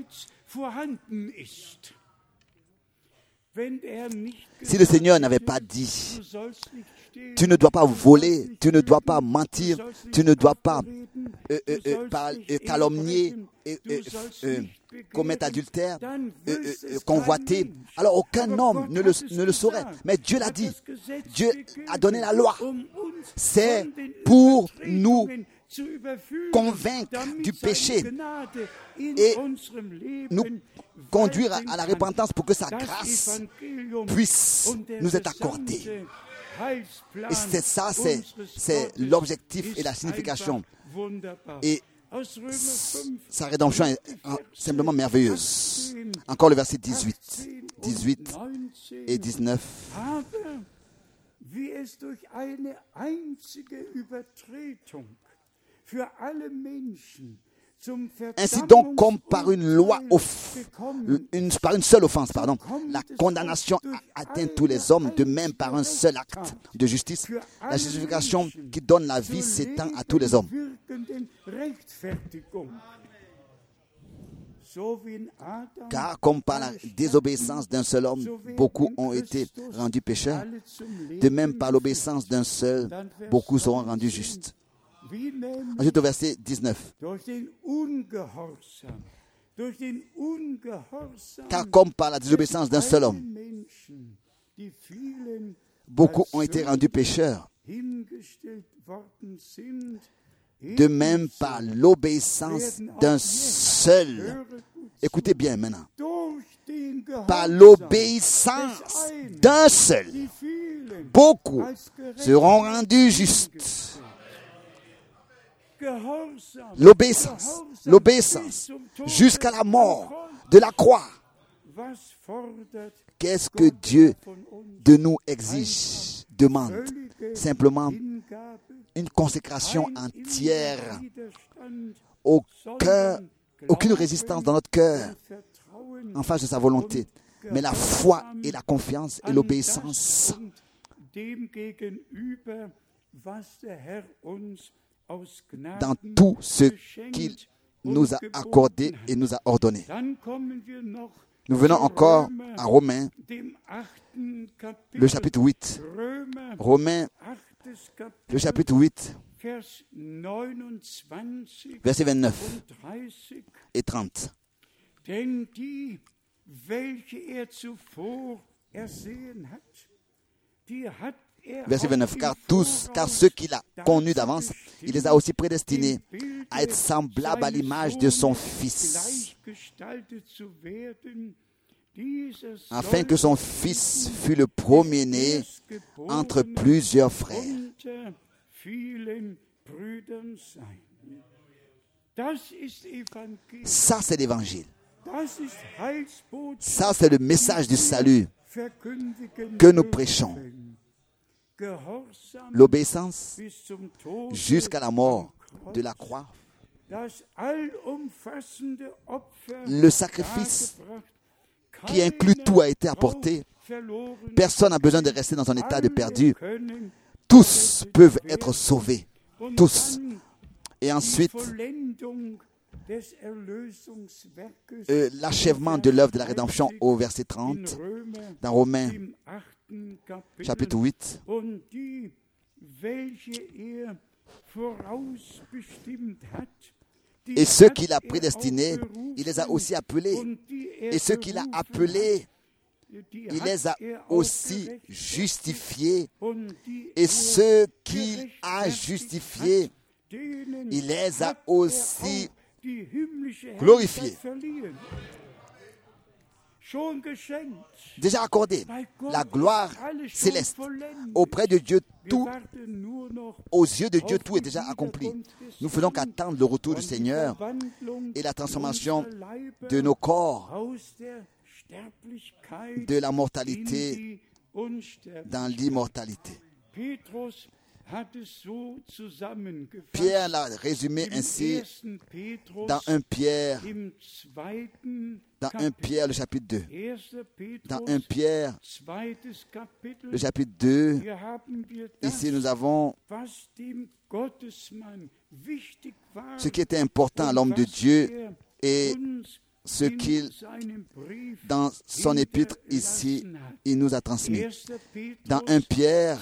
Si le Seigneur n'avait pas dit, tu ne dois pas voler, tu ne dois pas mentir, tu ne dois pas calomnier, commettre adultère, convoiter, alors aucun homme ne le saurait. Mais Dieu l'a dit. Dieu a donné la loi. C'est pour nous convaincre du péché et nous conduire à la repentance pour que sa grâce puisse nous être accordée. Et c'est ça, c'est l'objectif et la signification. Et sa rédemption est simplement merveilleuse. Encore le verset 18 et 19. Ainsi donc, comme par une loi, par une seule offense, la condamnation atteint tous les hommes, de même par un seul acte de justice, la justification qui donne la vie s'étend à tous les hommes. Car comme par la désobéissance d'un seul homme, beaucoup ont été rendus pécheurs, de même par l'obéissance d'un seul, beaucoup seront rendus justes. Ensuite au verset 19. Car comme par la désobéissance d'un seul homme, beaucoup ont été rendus pécheurs, de même par l'obéissance d'un seul. Écoutez bien maintenant. Par l'obéissance d'un seul, beaucoup seront rendus justes. L'obéissance jusqu'à la mort de la croix. Qu'est-ce que Dieu de nous exige, demande? Simplement une consécration entière, aucune résistance dans notre cœur en face de sa volonté, mais la foi et la confiance et l'obéissance dans tout ce qu'il nous a accordé et nous a ordonné. Nous venons encore à Romains, le chapitre 8. Romains, le chapitre 8, versets 29 et 30. Verset 29. Car ceux qu'il a connus d'avance, il les a aussi prédestinés à être semblables à l'image de son Fils, afin que son Fils fût le premier-né entre plusieurs frères. Ça, c'est l'évangile. Ça, c'est le message du salut que nous prêchons. L'obéissance jusqu'à la mort de la croix. Le sacrifice qui inclut tout a été apporté. Personne n'a besoin de rester dans un état de perdu. Tous peuvent être sauvés. Tous. Et ensuite, l'achèvement de l'œuvre de la rédemption au verset 30, dans Romains, chapitre 8. Et ceux qu'il a prédestinés, il les a aussi appelés. Et ceux qu'il a appelés, il les a aussi justifiés. Et ceux qu'il a justifiés, il les a aussi glorifiés. déjà accordé. La gloire céleste. Auprès de Dieu, tout, aux yeux de Dieu, tout est déjà accompli. Nous faisons qu'attendre le retour du Seigneur et la transformation de nos corps de la mortalité dans l'immortalité. Pierre l'a résumé ainsi dans 1 Pierre, le chapitre 2. Dans 1 Pierre, le chapitre 2, ici nous avons ce qui était important à l'homme de Dieu et ce qu'il, dans son épître ici, il nous a transmis. Dans 1 Pierre,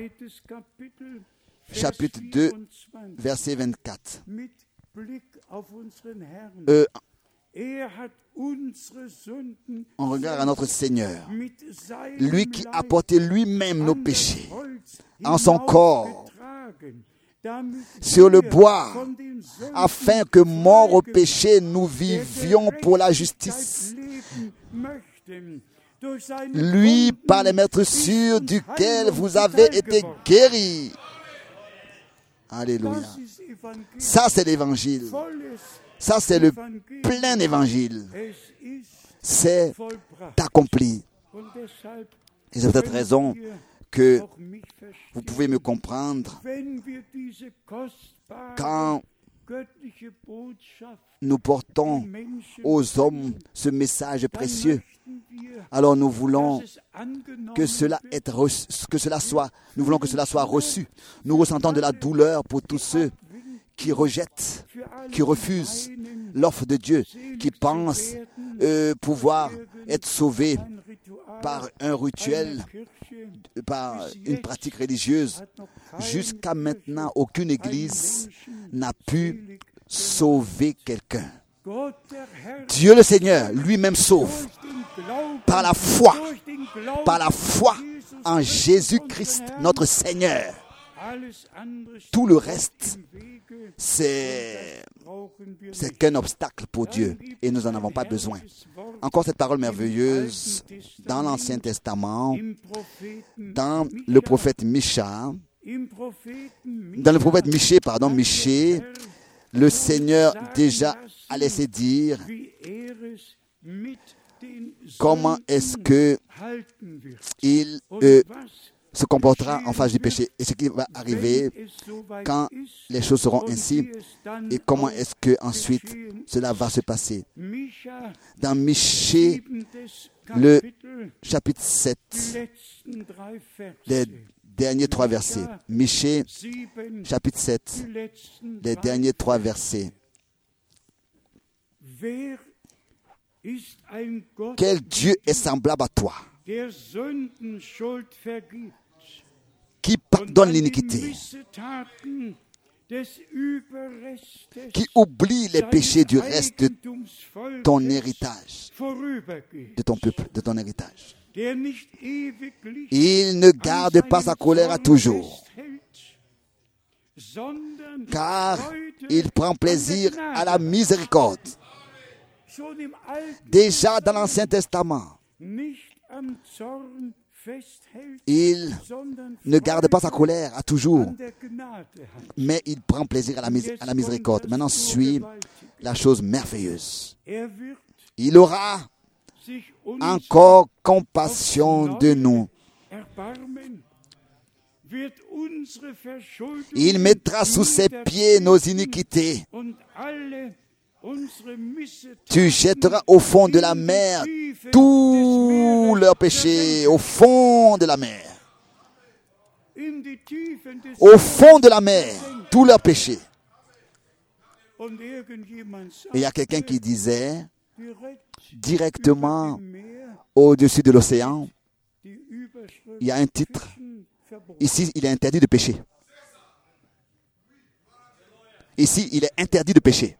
chapitre 2, verset 24. On regarde à notre Seigneur, lui qui a porté lui-même nos péchés en son corps sur le bois, afin que, morts au péché, nous vivions pour la justice. Lui, par les meurtrissures duquel vous avez été guéris. Alléluia. Ça, c'est l'évangile. Ça, c'est le plein évangile. C'est accompli. Et c'est cette raison que vous pouvez me comprendre quand nous portons aux hommes ce message précieux. Alors nous voulons que cela soit reçu. Nous ressentons de la douleur pour tous ceux qui rejettent, qui refusent l'offre de Dieu, qui pensent pouvoir être sauvés par un rituel, par une pratique religieuse. Jusqu'à maintenant, aucune église n'a pu sauver quelqu'un. Dieu le Seigneur lui-même sauve par la foi en Jésus-Christ notre Seigneur. Tout le reste, c'est qu'un obstacle pour Dieu et nous n'en avons pas besoin. Encore cette parole merveilleuse dans l'Ancien Testament, dans le prophète Michée, le Seigneur déjà a laissé dire comment est-ce que il se comportera en face du péché et ce qui va arriver quand les choses seront ainsi et comment est-ce que ensuite cela va se passer. Dans Michée, le chapitre 7, les derniers 3 versets. Michée, chapitre 7, les derniers 3 versets. Quel Dieu est semblable à toi, qui pardonne l'iniquité, qui oublie les péchés du reste de ton héritage, de ton peuple, de ton héritage. Il ne garde pas sa colère à toujours, car il prend plaisir à la miséricorde. Déjà dans l'Ancien Testament, il ne garde pas sa colère à toujours, mais il prend plaisir à la miséricorde. Maintenant suit la chose merveilleuse. Il aura encore compassion de nous. Il mettra sous ses pieds nos iniquités. Tu jetteras au fond de la mer tous leurs péchés, au fond de la mer. Au fond de la mer, tous leurs péchés. Et il y a quelqu'un qui disait, directement au-dessus de l'océan, il y a un titre. Ici, il est interdit de pécher. Ici, il est interdit de pécher.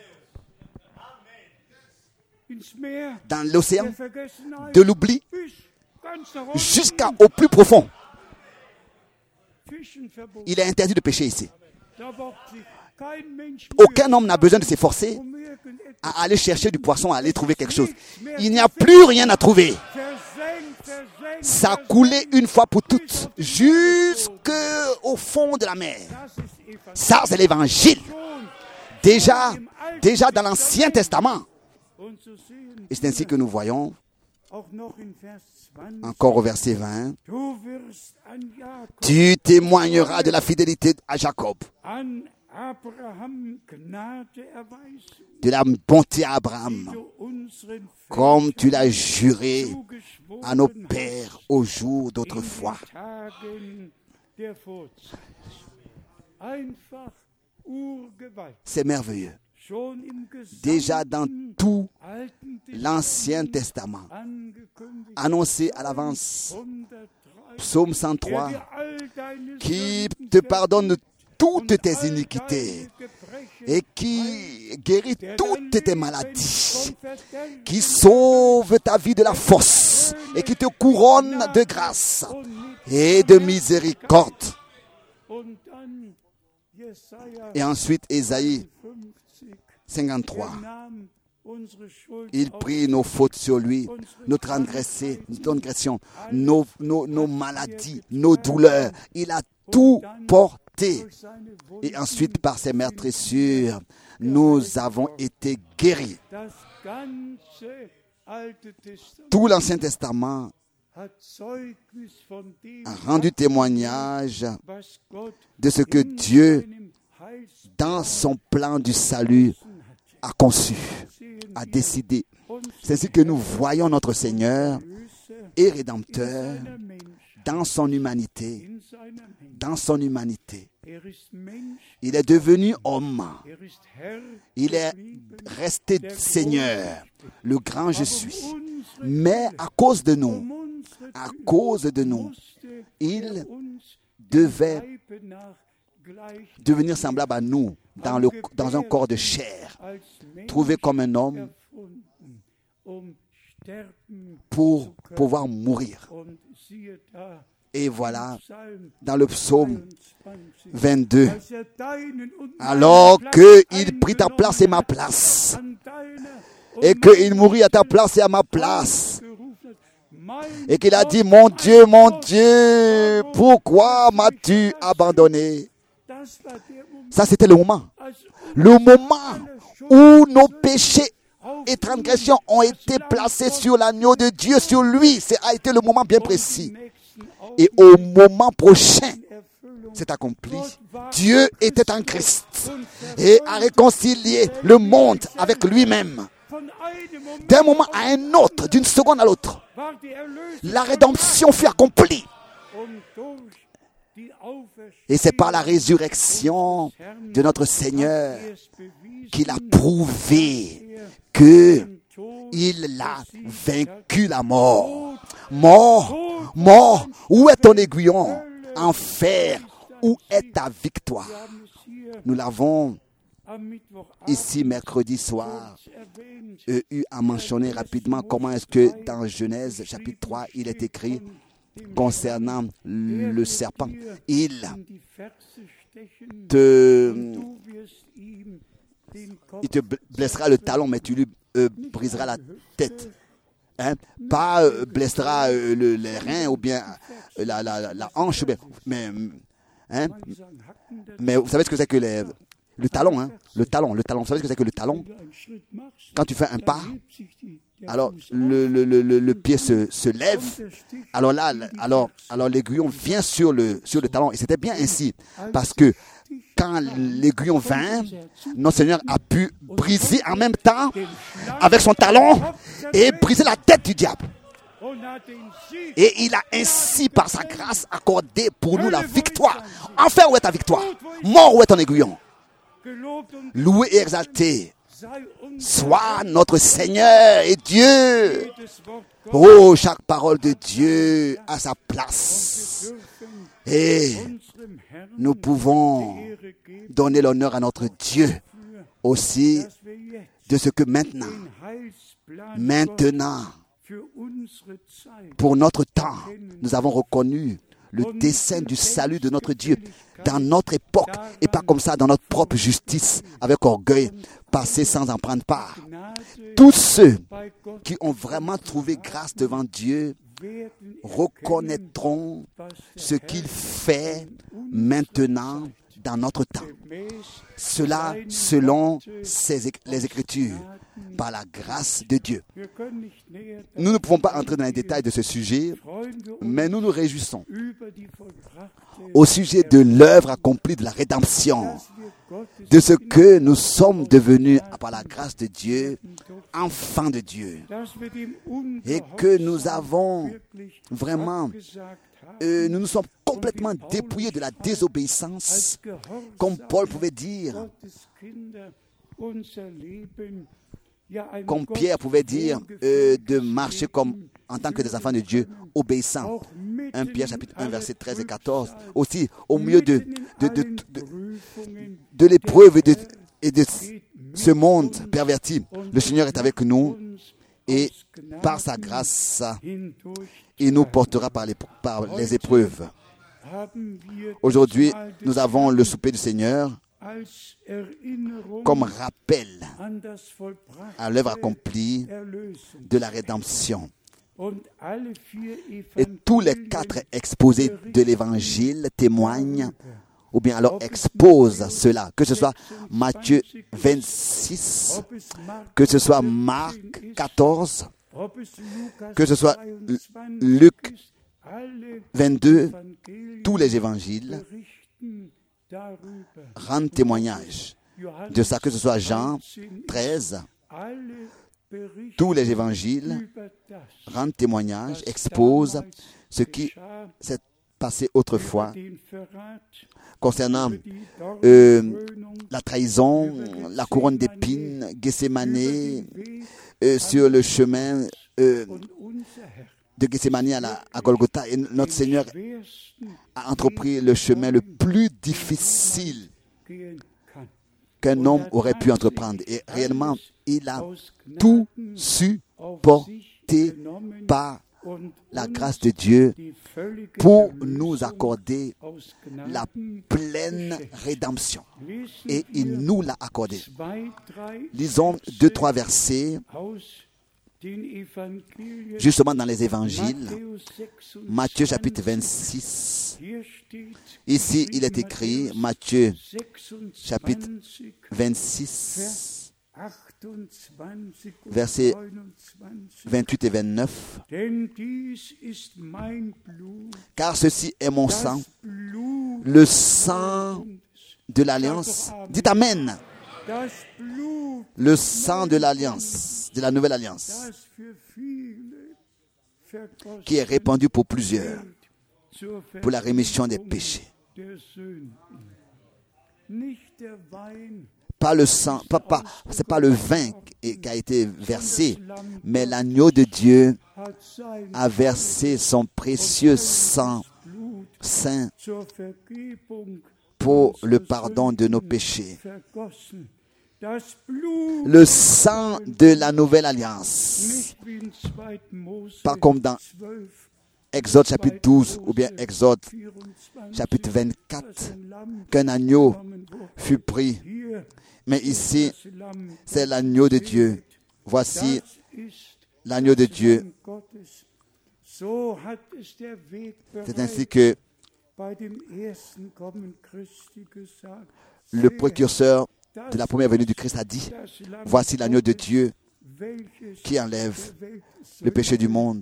Dans l'océan de l'oubli jusqu'au plus profond. Il est interdit de pécher ici. Aucun homme n'a besoin de s'efforcer à aller chercher du poisson, à aller trouver quelque chose. Il n'y a plus rien à trouver. Ça a coulé une fois pour toutes, jusqu'au fond de la mer. Ça, c'est l'évangile. Déjà dans l'Ancien Testament. Et c'est ainsi que nous voyons, encore au verset 20, tu témoigneras de la fidélité à Jacob, de la bonté à Abraham, comme tu l'as juré à nos pères au jour d'autrefois. C'est merveilleux. Déjà dans tout l'Ancien Testament, annoncé à l'avance, Psaume 103, qui te pardonne toutes tes iniquités et qui guérit toutes tes maladies, qui sauve ta vie de la fosse et qui te couronne de grâce et de miséricorde. Et ensuite, Ésaïe 53. Il prit nos fautes sur lui, nos transgressions, nos maladies, nos douleurs. Il a tout porté. Et ensuite, par ses meurtrissures, nous avons été guéris. Tout l'Ancien Testament a rendu témoignage de ce que Dieu, dans son plan du salut, a conçu, a décidé. C'est ainsi que nous voyons notre Seigneur et Rédempteur dans son humanité. Dans son humanité. Il est devenu homme. Il est resté Seigneur, le grand je suis. Mais à cause de nous, il devait devenir semblable à nous dans un corps de chair, trouvé comme un homme pour pouvoir mourir. Et voilà, dans le psaume 22, alors qu'il prit ta place et ma place, et qu'il mourut à ta place et à ma place, et qu'il a dit, mon Dieu, pourquoi m'as-tu abandonné? Ça, c'était le moment où nos péchés et transgressions ont été placés sur l'agneau de Dieu, sur lui. Ça a été le moment bien précis. Et au moment prochain, c'est accompli. Dieu était en Christ et a réconcilié le monde avec lui-même. D'un moment à un autre, d'une seconde à l'autre, la rédemption fut accomplie. Et c'est par la résurrection de notre Seigneur qu'il a prouvé qu'il a vaincu la mort. Mort, où est ton aiguillon? Enfer, où est ta victoire? Nous l'avons ici mercredi soir eu à mentionner rapidement comment est-ce que dans Genèse chapitre 3 il est écrit concernant le serpent. Il te blessera le talon, mais tu lui briseras la tête. Pas blessera les reins ou bien la hanche, mais vous savez ce que c'est que le talon, le talon. Vous savez ce que c'est que le talon? Quand tu fais un pas, alors le pied se lève. Alors là, alors l'aiguillon vient sur le talon. Et c'était bien ainsi, parce que quand l'aiguillon vint, notre Seigneur a pu briser en même temps avec son talon et briser la tête du diable. Et il a ainsi, par sa grâce, accordé pour nous la victoire. Enfer, où est ta victoire? Mort, où est ton aiguillon? Loué et exalté soit notre Seigneur et Dieu. Oh, chaque parole de Dieu a sa place. Et nous pouvons donner l'honneur à notre Dieu aussi de ce que maintenant, pour notre temps, nous avons reconnu le dessein du salut de notre Dieu dans notre époque et pas comme ça dans notre propre justice, avec orgueil, passer sans en prendre part. Tous ceux qui ont vraiment trouvé grâce devant Dieu reconnaîtront ce qu'il fait maintenant dans notre temps. Cela selon les Écritures, par la grâce de Dieu. Nous ne pouvons pas entrer dans les détails de ce sujet, mais nous nous réjouissons au sujet de l'œuvre accomplie de la rédemption, de ce que nous sommes devenus par la grâce de Dieu, enfants de Dieu, et que nous avons vraiment nous nous sommes complètement dépouillés de la désobéissance, comme Paul pouvait dire, comme Pierre pouvait dire, de marcher comme en tant que des enfants de Dieu, obéissants. 1 Pierre chapitre 1 versets 13 et 14. Aussi, au milieu de l'épreuve et de ce monde perverti, le Seigneur est avec nous et par sa grâce, il nous portera par les épreuves. Aujourd'hui, nous avons le souper du Seigneur comme rappel à l'œuvre accomplie de la rédemption. Et tous les 4 exposés de l'Évangile témoignent ou bien alors exposent cela, que ce soit Matthieu 26, que ce soit Marc 14, que ce soit Luc 22, tous les évangiles rendent témoignage de ça, que ce soit Jean 13, tous les évangiles rendent témoignage, exposent ce qui s'est passé autrefois concernant la trahison, la couronne d'épines, Gethsémani, sur le chemin de Gethsémani à Golgotha. Et notre Seigneur a entrepris le chemin le plus difficile qu'un homme aurait pu entreprendre. Et réellement, il a tout supporté par la grâce de Dieu pour nous accorder la pleine rédemption. Et il nous l'a accordé. Lisons 2-3 versets justement dans les évangiles. Matthieu chapitre 26. Ici, il est écrit, Matthieu chapitre 26, versets 28 et 29. Car ceci est mon sang, le sang de l'alliance. Dites Amen. Le sang de l'alliance, de la nouvelle alliance, qui est répandu pour plusieurs, pour la rémission des péchés. Pas le sang, c'est pas le vin qui a été versé, mais l'agneau de Dieu a versé son précieux sang saint pour le pardon de nos péchés. Le sang de la nouvelle alliance, pas comme dans Exode chapitre 12 ou bien Exode chapitre 24, qu'un agneau fut pris. Mais ici, c'est l'agneau de Dieu. Voici l'agneau de Dieu. C'est ainsi que le précurseur de la première venue du Christ a dit, voici l'agneau de Dieu qui enlève le péché du monde.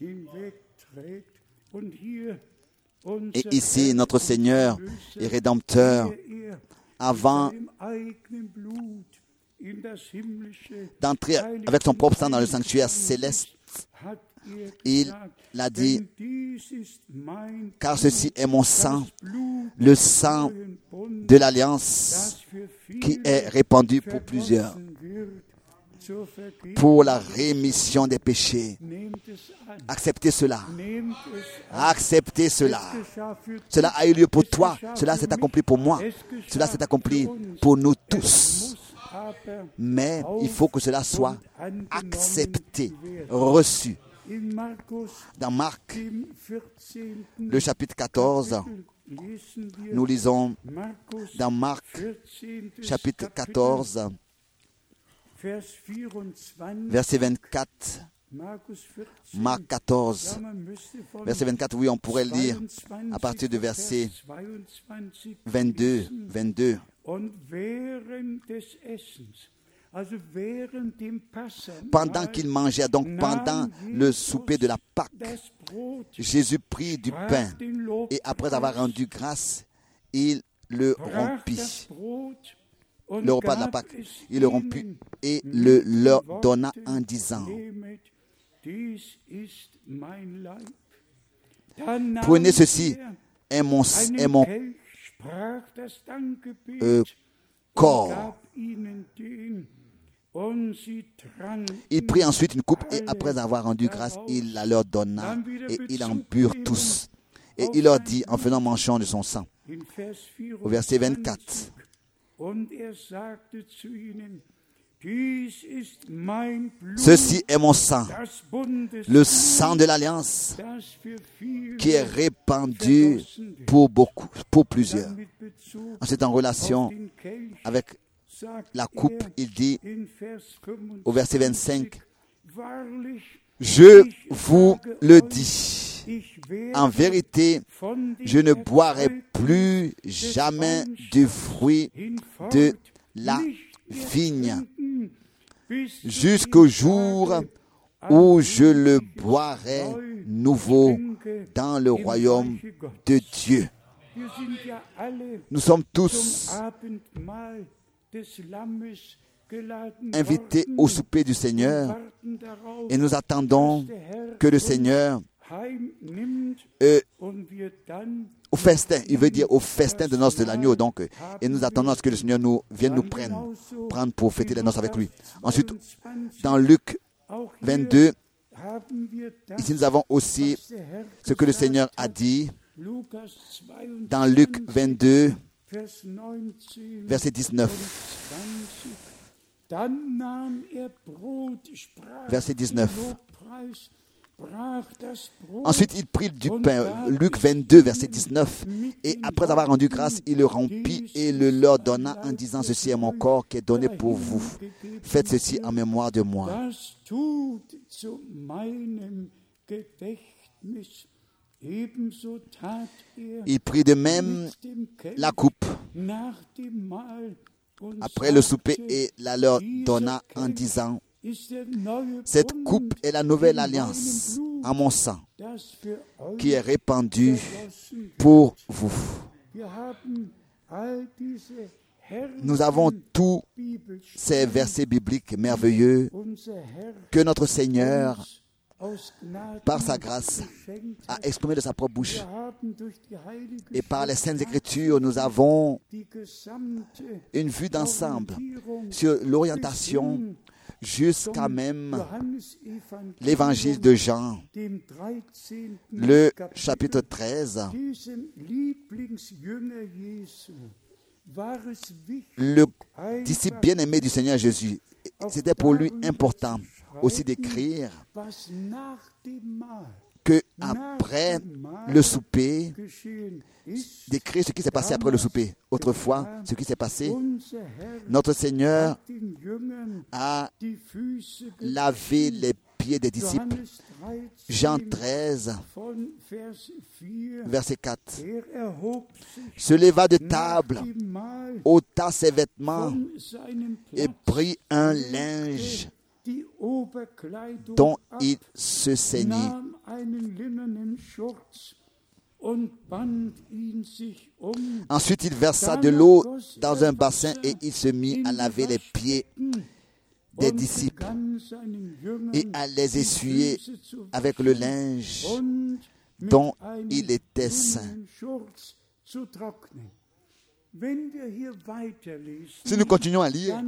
Et ici, notre Seigneur et Rédempteur, avant d'entrer avec son propre sang dans le sanctuaire céleste, il l'a dit, car ceci est mon sang, le sang de l'alliance qui est répandu pour plusieurs, pour la rémission des péchés. Acceptez cela. Acceptez cela. Cela a eu lieu pour toi. Cela s'est accompli pour moi. Cela s'est accompli pour nous tous. Mais il faut que cela soit accepté, reçu Dans Marc, le chapitre 14, nous lisons dans Marc, chapitre 14, verset 24. Marc 14, verset 24, oui, on pourrait lire à partir du verset 22. Pendant qu'il mangeait, donc pendant le souper de la Pâque, Jésus prit du pain et après avoir rendu grâce, il le rompit. Le repas de la Pâque, il le rompit et le leur donna en disant: prenez ceci, est mon corps. Il prit ensuite une coupe et après avoir rendu grâce, il la leur donna et ils en burent tous. Et il leur dit en faisant mention de son sang. Au verset 24. Ceci est mon sang, le sang de l'alliance, qui est répandu pour beaucoup, pour plusieurs. Ensuite, en relation avec la coupe, il dit au verset 25, je vous le dis, en vérité, je ne boirai plus jamais du fruit de la vigne jusqu'au jour où je le boirai nouveau dans le royaume de Dieu. Nous sommes tous invités au souper du Seigneur et nous attendons que le Seigneur au festin, il veut dire au festin de noces de l'agneau, donc, et nous attendons à ce que le Seigneur vienne nous prendre pour fêter les noces avec lui. Ensuite, dans Luc 22, ici nous avons aussi ce que le Seigneur a dit dans Luc 22, verset 19. Verset 19. Ensuite, il prit du pain, Luc 22, verset 19, et après avoir rendu grâce, il le rompit et le leur donna en disant: ceci est mon corps qui est donné pour vous. Faites ceci en mémoire de moi. Il prit de même la coupe après le souper et la leur donna en disant: cette coupe est la nouvelle alliance en mon sang qui est répandue pour vous. Nous avons tous ces versets bibliques merveilleux que notre Seigneur, par sa grâce, a exprimé de sa propre bouche. Et par les Saintes Écritures, nous avons une vue d'ensemble sur l'orientation jusqu'à même l'évangile de Jean, le chapitre 13. Le disciple bien-aimé du Seigneur Jésus, c'était pour lui important aussi d'écrire que après le souper, d'écrire ce qui s'est passé après le souper. Autrefois, ce qui s'est passé, notre Seigneur a lavé les pieds des disciples. Jean 13, verset 4. Se leva de table, ôta ses vêtements et prit un linge dont il se ceignit. Ensuite, il versa de l'eau dans un bassin et il se mit à laver les pieds des disciples et à les essuyer avec le linge dont il était saint. Si nous continuons à lire,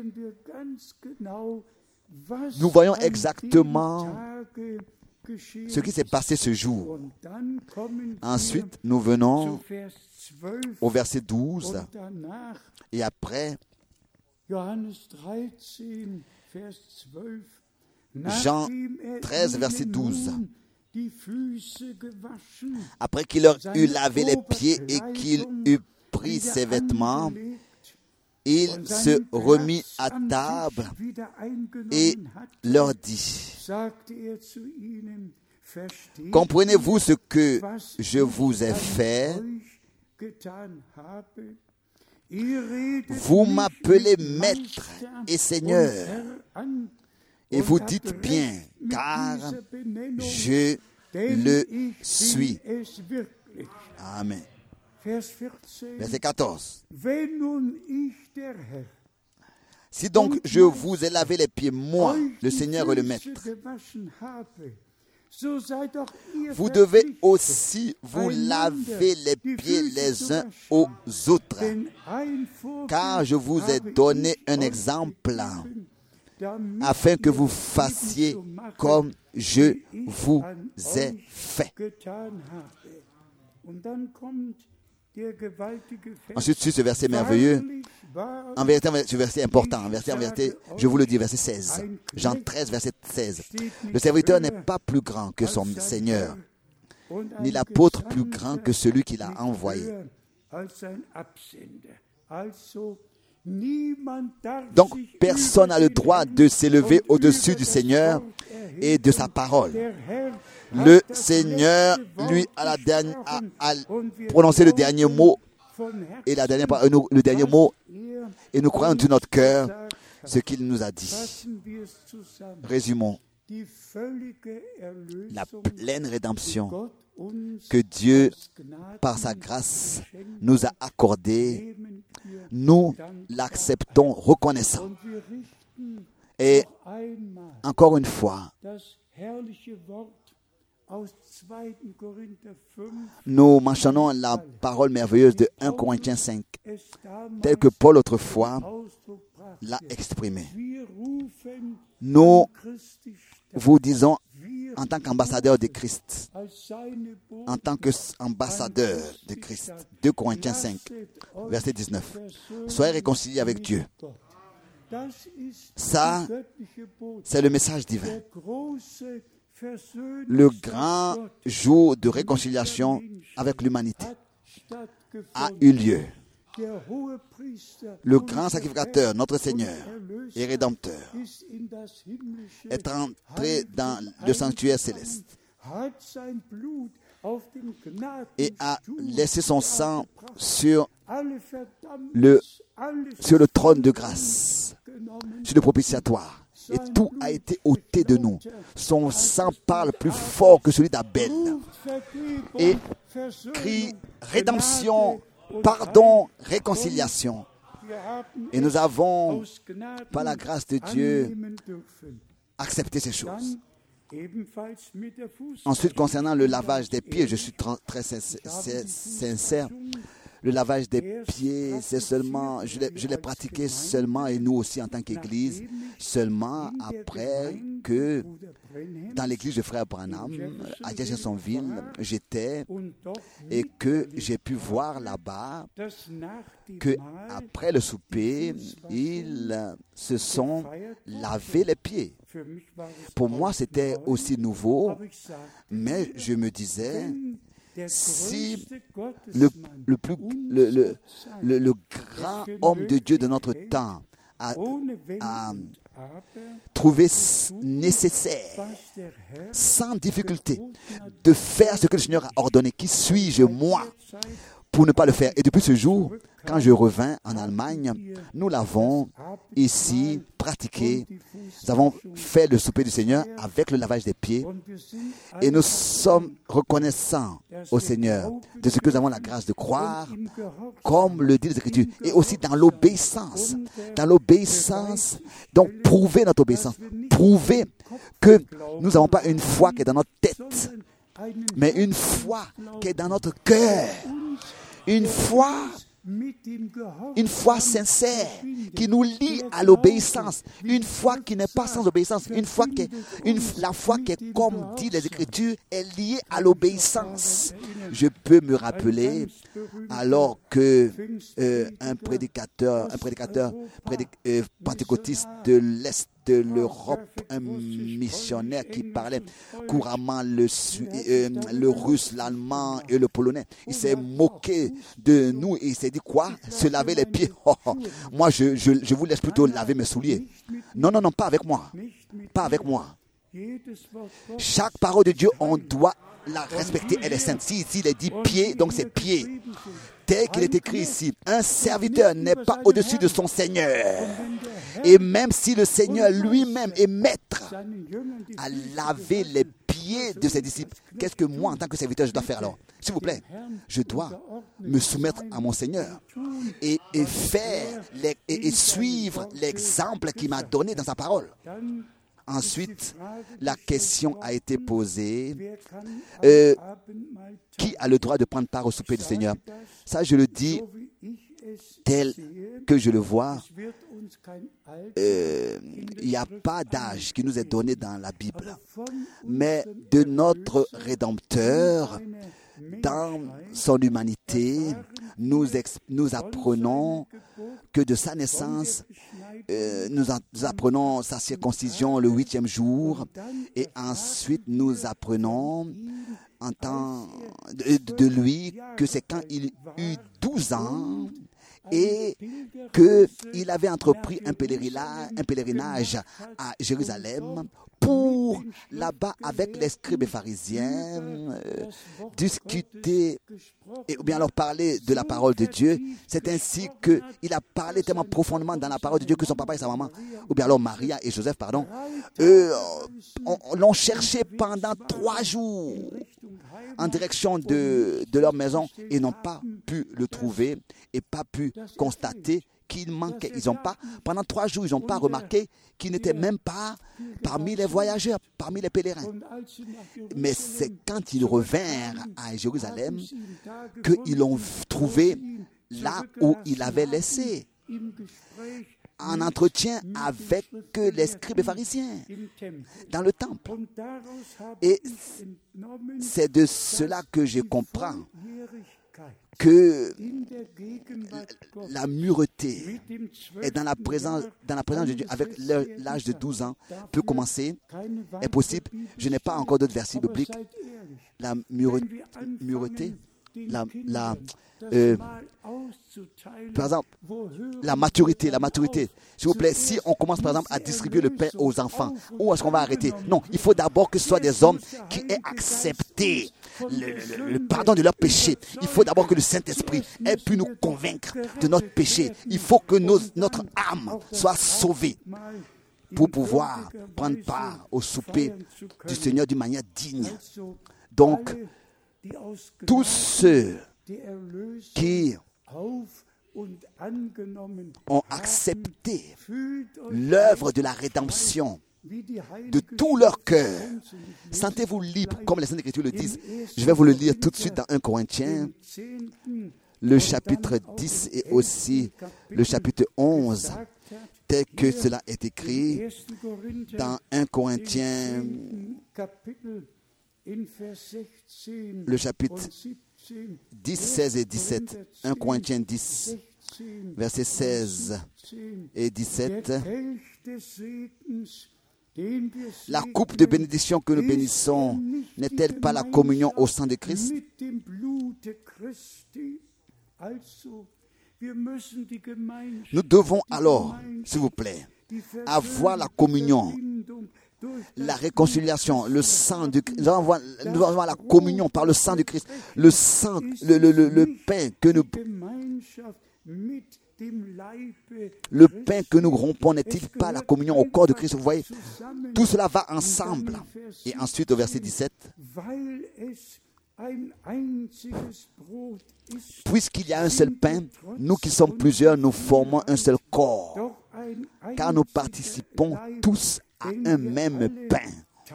nous voyons exactement ce qui s'est passé ce jour. Ensuite, nous venons au verset 12 et après, Jean 13, verset 12. Après qu'il leur eut lavé les pieds et qu'il eut pris ses vêtements, il se remit à table et leur dit: comprenez-vous ce que je vous ai fait? Vous m'appelez Maître et Seigneur, et vous dites bien, car je le suis. Amen. Verset 14. Si donc je vous ai lavé les pieds, moi, le Seigneur et le Maître, vous devez aussi vous laver les pieds les uns aux autres, car je vous ai donné un exemple afin que vous fassiez comme je vous ai fait. Ensuite, sur ce verset merveilleux, en vérité, ce verset important, en vérité, je vous le dis, verset 16, Jean 13, verset 16. Le serviteur n'est pas plus grand que son Seigneur, ni l'apôtre plus grand que celui qui l'a envoyé. Donc, personne n'a le droit de s'élever au-dessus du Seigneur et de sa parole. Le Seigneur, lui, a prononcé le dernier mot et le dernier mot, et nous croyons de notre cœur ce qu'il nous a dit. Résumons. La pleine rédemption que Dieu, par sa grâce, nous a accordée, nous l'acceptons reconnaissant. Et encore une fois, nous mentionnons la parole merveilleuse de 1 Corinthiens 5, telle que Paul autrefois l'a exprimée. Nous vous disons en tant qu'ambassadeur de Christ, en tant qu'ambassadeur de Christ, 2 Corinthiens 5, verset 19. Soyez réconciliés avec Dieu. Ça, c'est le message divin. Le grand jour de réconciliation avec l'humanité a eu lieu. Le grand sacrificateur, notre Seigneur et Rédempteur, est entré dans le sanctuaire céleste et a laissé son sang sur le trône de grâce, sur le propitiatoire. Et tout a été ôté de nous. Son sang parle plus fort que celui d'Abel. Et crie rédemption, pardon, réconciliation. Et nous avons, par la grâce de Dieu, accepté ces choses. Ensuite, concernant le lavage des pieds, je suis très sincère. Le lavage des pieds, c'est seulement, je l'ai pratiqué seulement, et nous aussi en tant qu'Église, seulement après que dans l'église de Frère Branham, à Jeffersonville, j'étais, et que j'ai pu voir là-bas que après le souper, ils se sont lavés les pieds. Pour moi, c'était aussi nouveau, mais je me disais, si le grand homme de Dieu de notre temps a trouvé nécessaire, sans difficulté, de faire ce que le Seigneur a ordonné, qui suis-je, moi, pour ne pas le faire? Et depuis ce jour, quand je revins en Allemagne, nous l'avons ici pratiqué. Nous avons fait le souper du Seigneur avec le lavage des pieds. Et nous sommes reconnaissants au Seigneur de ce que nous avons la grâce de croire, comme le dit les Écritures, et aussi dans l'obéissance. Dans l'obéissance, donc prouver notre obéissance. Prouver que nous n'avons pas une foi qui est dans notre tête, mais une foi qui est dans notre cœur. Une foi sincère qui nous lie à l'obéissance, une foi qui n'est pas sans obéissance, la foi qui est, comme dit les Écritures, est liée à l'obéissance. Je peux me rappeler, alors que un prédicateur pentecôtiste de l'Est de l'Europe un missionnaire qui parlait couramment le russe, l'allemand et le polonais. Il s'est moqué de nous et il s'est dit quoi? Se laver les pieds. Oh, oh. Moi, je vous laisse plutôt laver mes souliers. Non, non, non, pas avec moi. Pas avec moi. Chaque parole de Dieu, on doit la respecter, elle est sainte. Si ici il est dit pied, donc c'est pied. Tel qu'il est écrit ici, un serviteur n'est pas au-dessus de son Seigneur. Et même si le Seigneur lui-même est maître à laver les pieds de ses disciples, qu'est-ce que moi, en tant que serviteur, je dois faire alors? S'il vous plaît, je dois me soumettre à mon Seigneur et suivre l'exemple qu'il m'a donné dans sa parole. Ensuite, la question a été posée, qui a le droit de prendre part au souper du Seigneur? Ça, je le dis tel que je le vois. Il n'y a pas d'âge qui nous est donné dans la Bible. Mais de notre Rédempteur, dans son humanité, nous apprenons que de sa naissance, nous apprenons sa circoncision le 8e jour, et ensuite nous apprenons en temps de lui que c'est quand il eut 12 ans et qu'il avait entrepris un pèlerinage à Jérusalem pour, là-bas, avec les scribes et pharisiens, discuter, ou bien alors parler de la parole de Dieu. C'est ainsi qu'il a parlé tellement profondément dans la parole de Dieu que son papa et sa maman, ou bien alors Maria et Joseph, pardon, l'ont cherché pendant 3 jours en direction de leur maison et n'ont pas pu le trouver et pas pu constater qu'il manquait. Pendant 3 jours, ils n'ont pas remarqué qu'il n'était même pas parmi les voyageurs, parmi les pèlerins. Mais c'est quand ils revinrent à Jérusalem qu'ils l'ont trouvé là où il avait laissé, en entretien avec les scribes et pharisiens dans le temple. Et c'est de cela que je comprends que la mureté est dans la présence de Dieu avec l'âge de 12 ans peut commencer, est possible. Je n'ai pas encore d'autres versets bibliques. La mureté, par exemple, la maturité. S'il vous plaît, si on commence par exemple à distribuer le pain aux enfants, où est-ce qu'on va arrêter? Non, il faut d'abord que ce soit des hommes qui aient accepté le pardon de leurs péchés. Il faut d'abord que le Saint-Esprit ait pu nous convaincre de notre péché. Il faut que notre âme soit sauvée pour pouvoir prendre part au souper du Seigneur d'une manière digne. Donc, tous ceux qui ont accepté l'œuvre de la rédemption de tout leur cœur, sentez-vous libre, comme les Saintes Écritures le disent. Je vais vous le lire tout de suite dans 1 Corinthiens, le chapitre 10 et aussi le chapitre 11, tel que cela est écrit dans 1 Corinthiens, le chapitre 10, 16 et 17. 1 Corinthiens 10, versets 16 et 17. La coupe de bénédiction que nous bénissons n'est-elle pas la communion au sang de Christ? Nous devons alors, s'il vous plaît, avoir la communion, la réconciliation, le sang de Christ. Nous devons avoir la communion par le sang de Christ. Le sang, le pain que nous... Le pain que nous rompons n'est-il pas la communion au corps de Christ? Vous voyez, tout cela va ensemble. Et ensuite, au verset 17, puisqu'il y a un seul pain, nous qui sommes plusieurs, nous formons un seul corps, car nous participons tous à un même pain.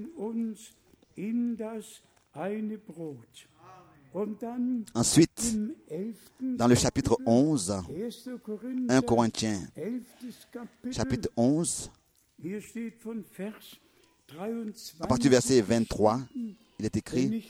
Ensuite, dans le chapitre 11, 1 Corinthiens, chapitre 11, à partir du verset 23, il est écrit: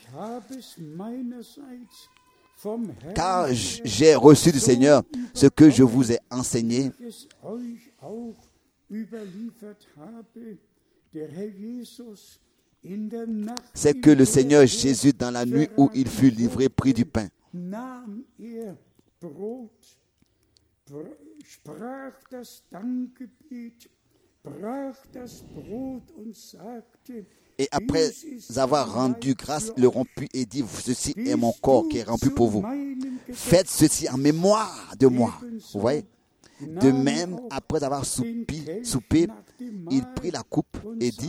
car j'ai reçu du Seigneur ce que je vous ai enseigné, c'est que le Seigneur Jésus, dans la nuit où il fut livré, prit du pain. Et après avoir rendu grâce, le rompit et dit, ceci est mon corps qui est rompu pour vous. Faites ceci en mémoire de moi. Vous voyez? De même, après avoir soupé, il prit la coupe et dit,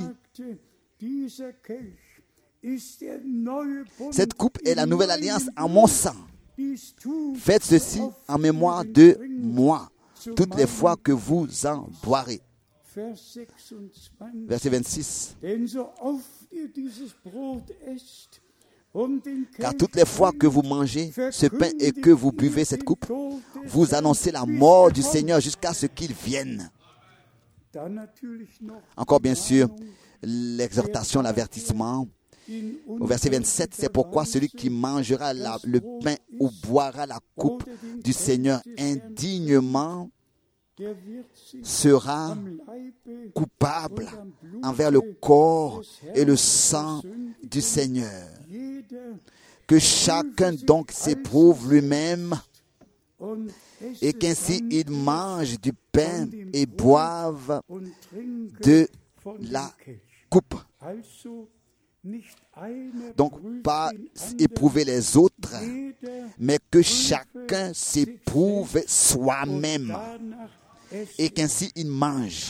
cette coupe est la nouvelle alliance en mon sang. Faites ceci en mémoire de moi, toutes les fois que vous en boirez. Verset 26. Car toutes les fois que vous mangez ce pain et que vous buvez cette coupe, vous annoncez la mort du Seigneur jusqu'à ce qu'il vienne. Encore bien sûr, l'exhortation, l'avertissement. Au verset 27, c'est pourquoi celui qui mangera le pain ou boira la coupe du Seigneur indignement sera coupable envers le corps et le sang du Seigneur. Que chacun donc s'éprouve lui-même et qu'ainsi il mange du pain et boive de la coupe. Donc, pas éprouver les autres, mais que chacun s'éprouve soi-même et qu'ainsi il mange.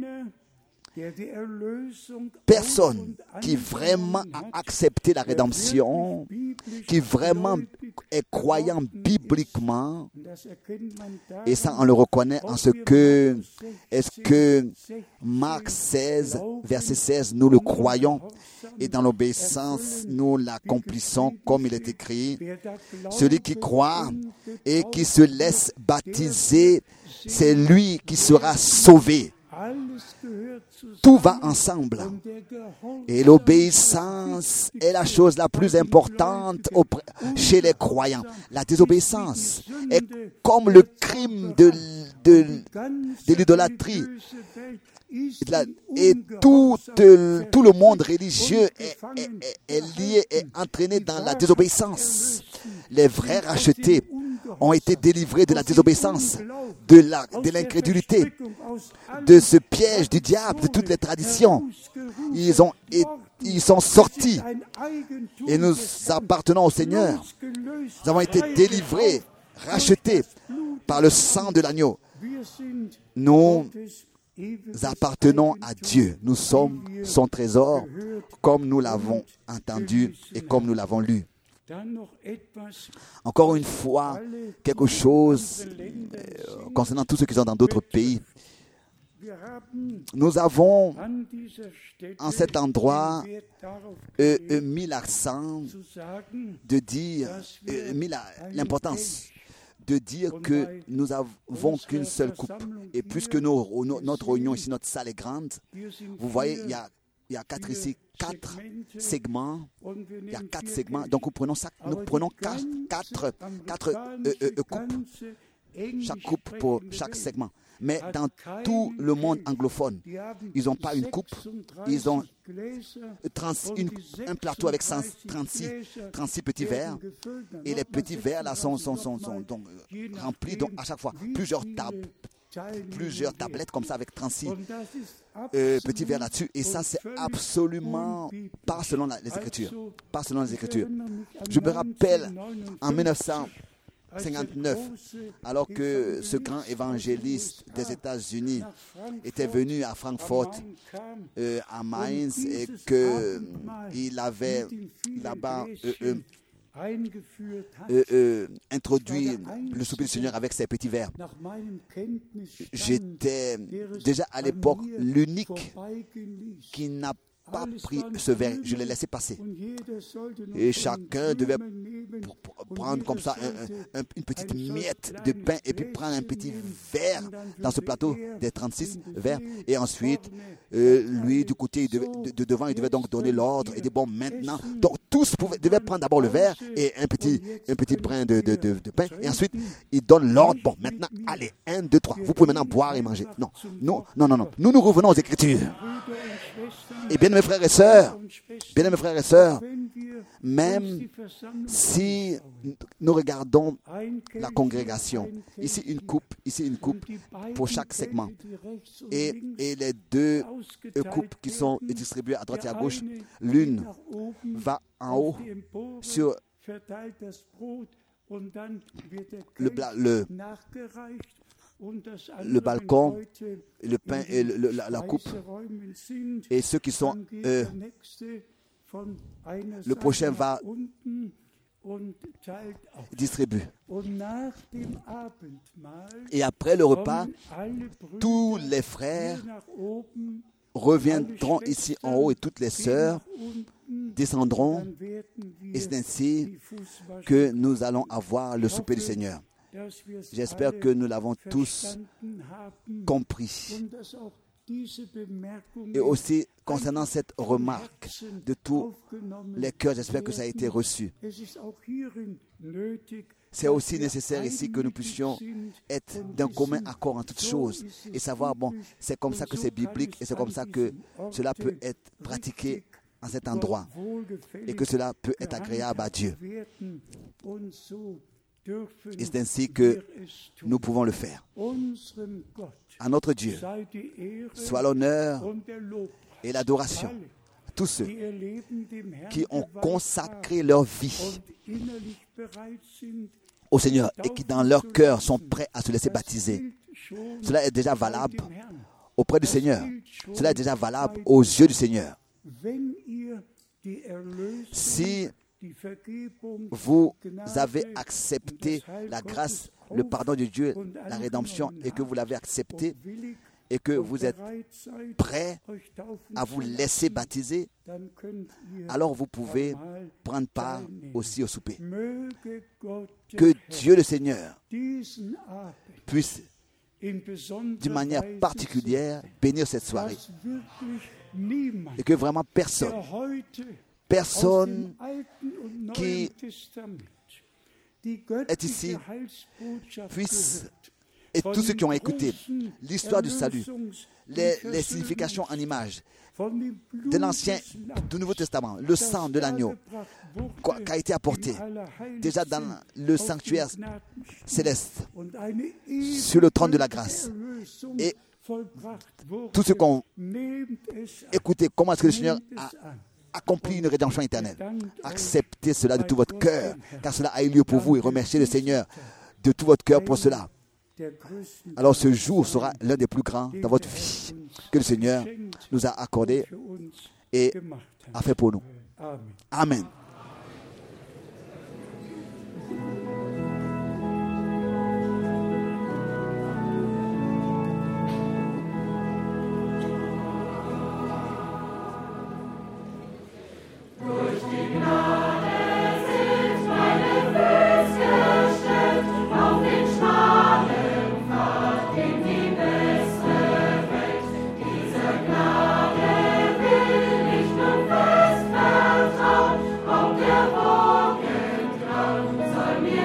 Personne qui vraiment a accepté la rédemption, qui vraiment est croyant bibliquement, et ça on le reconnaît en ce que, est-ce que Marc 16, verset 16, nous le croyons et dans l'obéissance nous l'accomplissons comme il est écrit. Celui qui croit et qui se laisse baptiser, c'est lui qui sera sauvé. Tout va ensemble. Et l'obéissance est la chose la plus importante chez les croyants. La désobéissance est comme le crime de l'idolâtrie. Et tout le monde religieux est lié, est entraîné dans la désobéissance. Les vrais rachetés ont été délivrés de la désobéissance, de l'incrédulité, de ce piège du diable, de toutes les traditions. Ils sont sortis et nous appartenons au Seigneur. Nous avons été délivrés, rachetés par le sang de l'agneau. Nous appartenons à Dieu. Nous sommes son trésor, comme nous l'avons entendu et comme nous l'avons lu. Encore une fois, quelque chose concernant tous ceux qui sont dans d'autres pays. Nous avons en cet endroit mis l'accent de dire, mis l'importance de dire que nous n'avons qu'une seule coupe. Et puisque notre réunion ici, notre salle est grande, vous voyez, il y a quatre segments. Il y a 4 segments. Donc, nous prenons 4 coupes. Chaque coupe pour chaque segment. Mais dans tout le monde anglophone, ils n'ont pas une coupe. Ils ont un plateau avec 36 petits verres. Et les petits verres là sont donc remplis donc à chaque fois. Plusieurs tablettes comme ça avec 36 petits verres là-dessus. Et ça, c'est absolument pas selon les Écritures. Pas selon les Écritures. Je me rappelle en 1959, alors que ce grand évangéliste des États-Unis était venu à Francfort, à Mainz, et qu'il avait là-bas introduit le souper du Seigneur avec ses petits verres. J'étais déjà à l'époque l'unique qui n'a pas pris ce verre, je l'ai laissé passer. Et chacun devait prendre comme ça une petite miette de pain et puis prendre un petit verre dans ce plateau des 36 verres. Et ensuite, lui, du côté de devant, il devait donc donner l'ordre. Il dit, bon, maintenant, donc tous devaient prendre d'abord le verre et un petit brin de pain. Et ensuite, il donne l'ordre. Bon, maintenant, allez, 1, 2, 3. Vous pouvez maintenant boire et manger. Non. Nous revenons aux Écritures. Et bien, mes frères et sœurs, même si nous regardons la congrégation, ici une coupe pour chaque segment, et les deux coupes qui sont distribuées à droite et à gauche, l'une va en haut sur le balcon, le pain et la coupe. Et ceux qui sont... le prochain va distribuer. Et après le repas, tous les frères reviendront ici en haut et toutes les sœurs descendront. Et c'est ainsi que nous allons avoir le souper du Seigneur. J'espère que nous l'avons tous compris. Et aussi, concernant cette remarque de tous les cœurs, j'espère que ça a été reçu. C'est aussi nécessaire ici que nous puissions être d'un commun accord en toutes choses et savoir, bon, c'est comme ça que c'est biblique et c'est comme ça que cela peut être pratiqué en cet endroit et que cela peut être agréable à Dieu. Et c'est ainsi que nous pouvons le faire. À notre Dieu, soit l'honneur et l'adoration. Tous ceux qui ont consacré leur vie au Seigneur et qui dans leur cœur sont prêts à se laisser baptiser. Cela est déjà valable auprès du Seigneur. Cela est déjà valable aux yeux du Seigneur. Si vous avez accepté la grâce, le pardon de Dieu, la rédemption, et que vous l'avez accepté, et que vous êtes prêt à vous laisser baptiser, alors vous pouvez prendre part aussi au souper. Que Dieu le Seigneur puisse, d'une manière particulière, bénir cette soirée. Et que vraiment personne qui est ici puisse, et tous ceux qui ont écouté l'histoire du salut, les significations en images de l'Ancien, du Nouveau Testament, le sang de l'agneau qui a été apporté déjà dans le sanctuaire céleste, sur le trône de la grâce. Et tous ceux qui ont écouté comment est-ce que le Seigneur a accompli une rédemption éternelle, acceptez cela de tout votre cœur, car cela a eu lieu pour vous, et remerciez le Seigneur de tout votre cœur pour cela. Alors ce jour sera l'un des plus grands dans votre vie que le Seigneur nous a accordé et a fait pour nous. Amen. Soll mir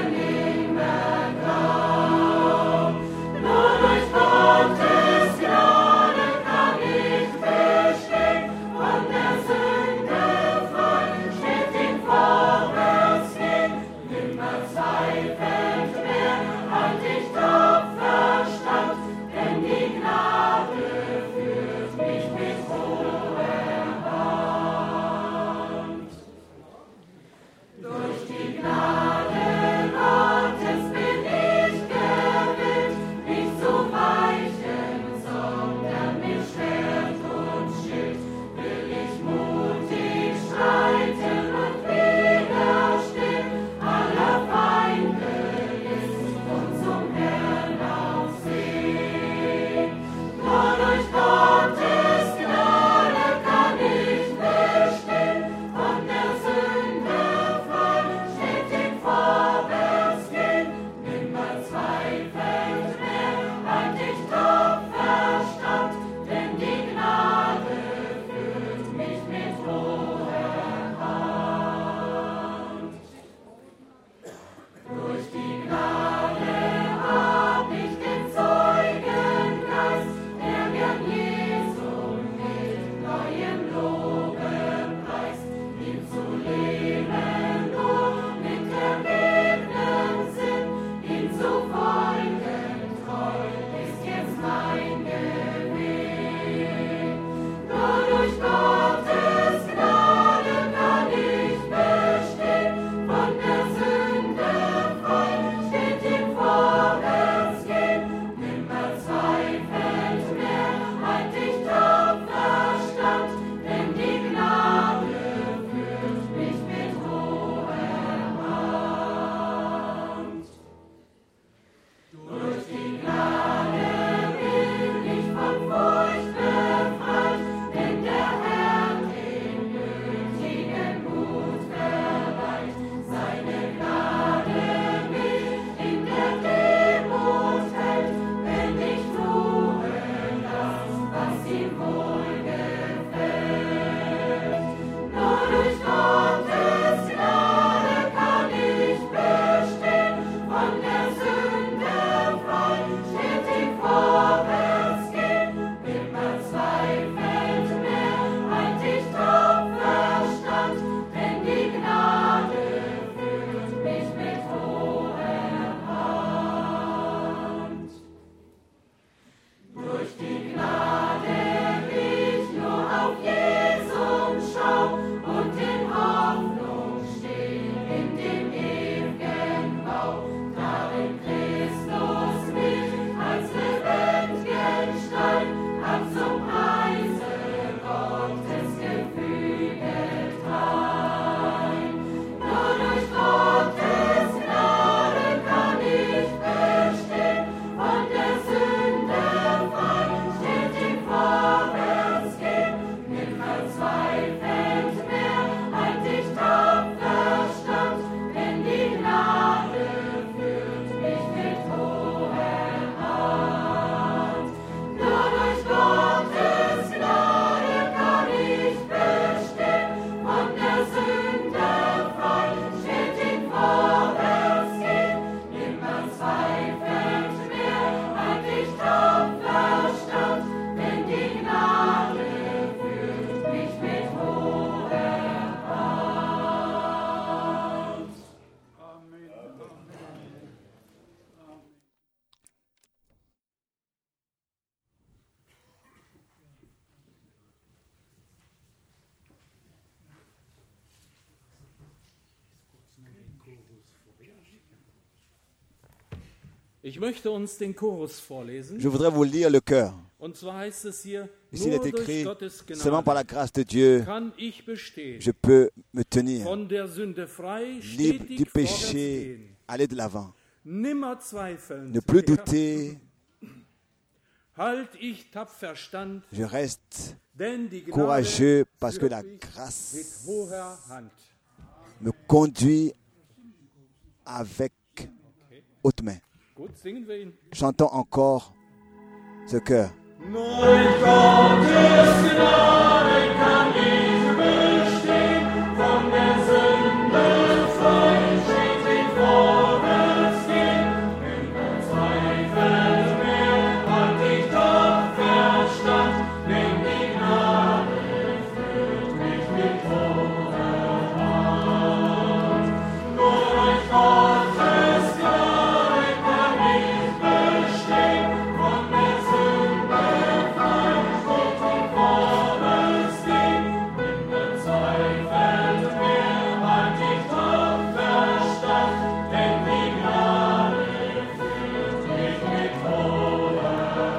Ich möchte uns den Chorus vorlesen. Je voudrais vous lire le cœur. Und zwar heißt es hier, Ici, il nur est durch écrit, Gottes seulement par la Gnade grâce de Dieu, kann ich bestehen. je peux me tenir Von der Sünde frei, libre du stetig vorwärts péché, gehen. aller de l'avant, Nimmer zweifeln. ne plus douter, Halt ich tapfer stand, je reste denn die Gnade courageux parce que führt la mich mit grâce hoher Hand. me conduit avec haute main. Gut, singen wir ihn. Chantons encore ce cœur. Nur durch Gottes Gnade kann ich bestehen, von der Sünde frei, stetig vorwärts gehen. Nimmer Zweifel mehr, halt ich tapfer stand, denn die Gnade führt mich mit hoher Hand. Nur durch Gottes Gnade kann ich bestehen, von der Sünde frei, stetig vorwärts gehen. Nimmer Zweifel mehr, halt ich tapfer stand, denn die Gnade führt mich mit hoher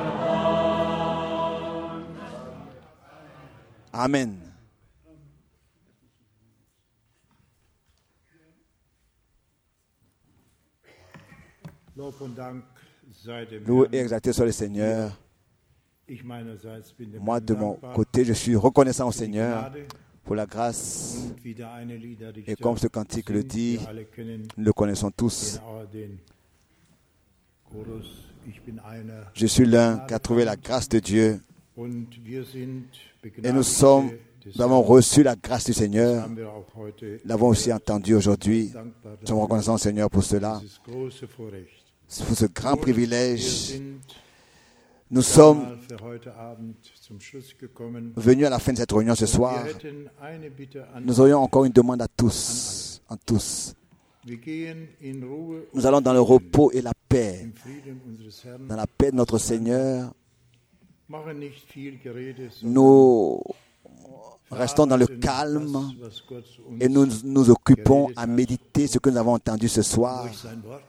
Hand. Amen. Lob und Dank sei dem Loué et Herrn. exalté soit le Seigneur. Ich meinerseits bin dem Moi, Herrn de mon dankbar côté, je suis reconnaissant au für die Seigneur Gnade pour la grâce. und wie der eine Liederdichter Et comme ce cantique le singt, dit, wir alle kennen nous le connaissons tous. den Chorus, ich bin einer Je suis l'un qui a trouvé la grâce de Dieu und wir sind et nous sommes, des nous avons reçu la grâce du Seigneur. haben wir auch heute Nous l'avons aussi entendu aujourd'hui. dankbar Nous sommes reconnaissants au Seigneur pour cela, dieses große Vorrecht. pour ce grand Wir privilège. sind Nous sommes mal für heute Abend zum Schluss gekommen. venus à la fin de cette réunion ce soir. Wir hätten eine Bitte an Nous aurions encore une demande à tous, en tous. Wir gehen in Ruhe Nous allons dans le repos et la paix, im Frieden unseres Herrn. dans la paix de notre Seigneur. Machen nicht viel Gerede, sondern Nous restons dans le calme das, was Gott uns et nous nous occupons à méditer ce que nous avons entendu ce soir durch sein Wort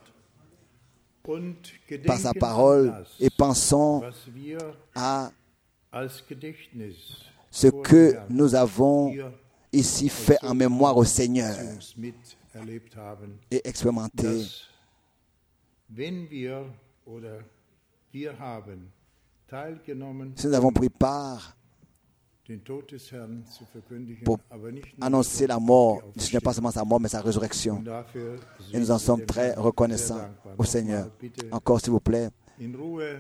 und par sa gedenken parole an das, et pensons was wir à als Gedächtnis ce vor que dem Herrn nous avons hier ici fait en mémoire au Seigneur uns miterlebt haben, et expérimenté. dass wenn wir oder wir haben teilgenommen, Si nous avons pris part den Tod des Herrn zu verkündigen, pour aber nicht nur annoncer la mort, ce n'est pas seulement sa mort, mais sa résurrection. und dafür Et nous en sind wir sommes dem très Herrn sehr reconnaissants dankbar. au Seigneur. Nochmal, bitte Encore, s'il vous plaît, in Ruhe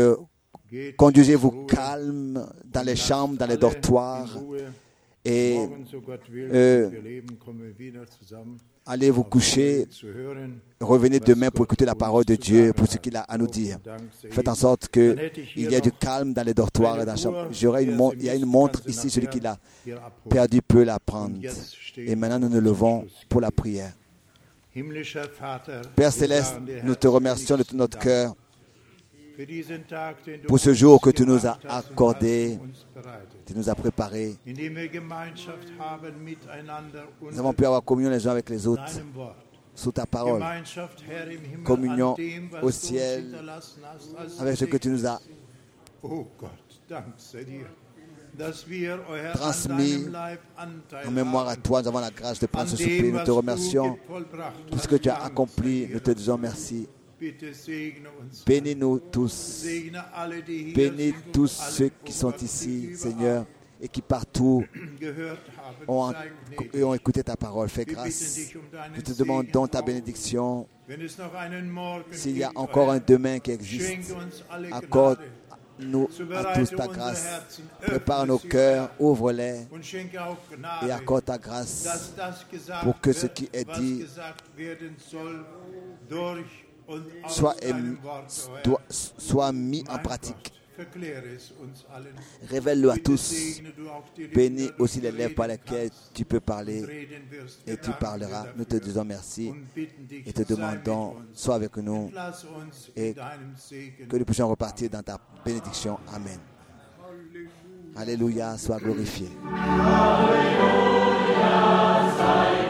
geht, conduisez-vous in Ruhe, calme dans les chambres, dans les alle dortoirs in Ruhe. et Morgen, so Gott will, äh, wir leben, kommen wir wieder zusammen, allez vous coucher. zu hören. Revenez demain pour écouter la parole de Dieu, pour ce qu'il a à nous dire. Faites en sorte qu'il y ait du calme dans les dortoirs et dans la chambre. Il y a une montre ici, celui qui l'a perdu peut la prendre. Et maintenant, nous nous levons pour la prière. Himmlischer Vater, Père wir Céleste, sagen dir nous te remercions de tout herzlichen notre Dank cœur für diesen Tag, den du pour ce uns jour que tu nous as gemacht hast und accordé, hast uns bereitet. tu nous as préparé. Indem wir Gemeinschaft haben miteinander Nous avons unter pu avoir communion les uns avec les autres deinem Wort. sous ta parole, Gemeinschaft, Herr, im Himmel, Communion an dem, was au du ciel, uns hinterlassen hast als avec ce que tu nous as Oh Gott, Dank sei dir, dass wir, o Herr, transmis an deinem Leib Anteil en mémoire à haben, toi. Nous avons la grâce de an prendre ce dem, souper. Nous was te du remercions vollbracht pour ce hast. que tu as Dank accompli. sei dir. Nous te disons merci. Bitte segne uns. Bénis-nous tous. Segne alle, die hier Bénis sind und tous alle, ceux oh qui sont Gott, ici, die überall Seigneur, et qui partout gehört haben. ont, Sei gnädig. et ont écouté ta parole. Fais Wir bitten grâce. dich um deinen Nous te Segen demandons ta auch. bénédiction. Wenn es noch einen Morgen S'il y a gibt, encore o un Herr, demain qui existe, schenke uns alle accorde-nous Gnade. à tous ta grâce. Prépare nos cœurs, ouvre-les Und schenke auch et Gnade, accorde ta grâce dass das gesagt pour que ce wird, qui est was dit gesagt werden soll, durch und aus soit, deinem Wort, o Herr. soit mis en Mein pratique. Gott, verkläre es uns allen. Révèle-le à Bitte tous. segne du auch die Bénis Lippen, aussi les die lèvres par reden lesquelles kannst tu peux und parler reden wirst. et Wir tu danken parleras. dir Nous te dafür disons merci und bitten dich, et te sei demandons, mit uns. sois avec nous Entlass uns et in deinem Segen. que nous puissions repartir dans ta bénédiction. Amen. Alléluia, sois glorifié. Halleluja, sei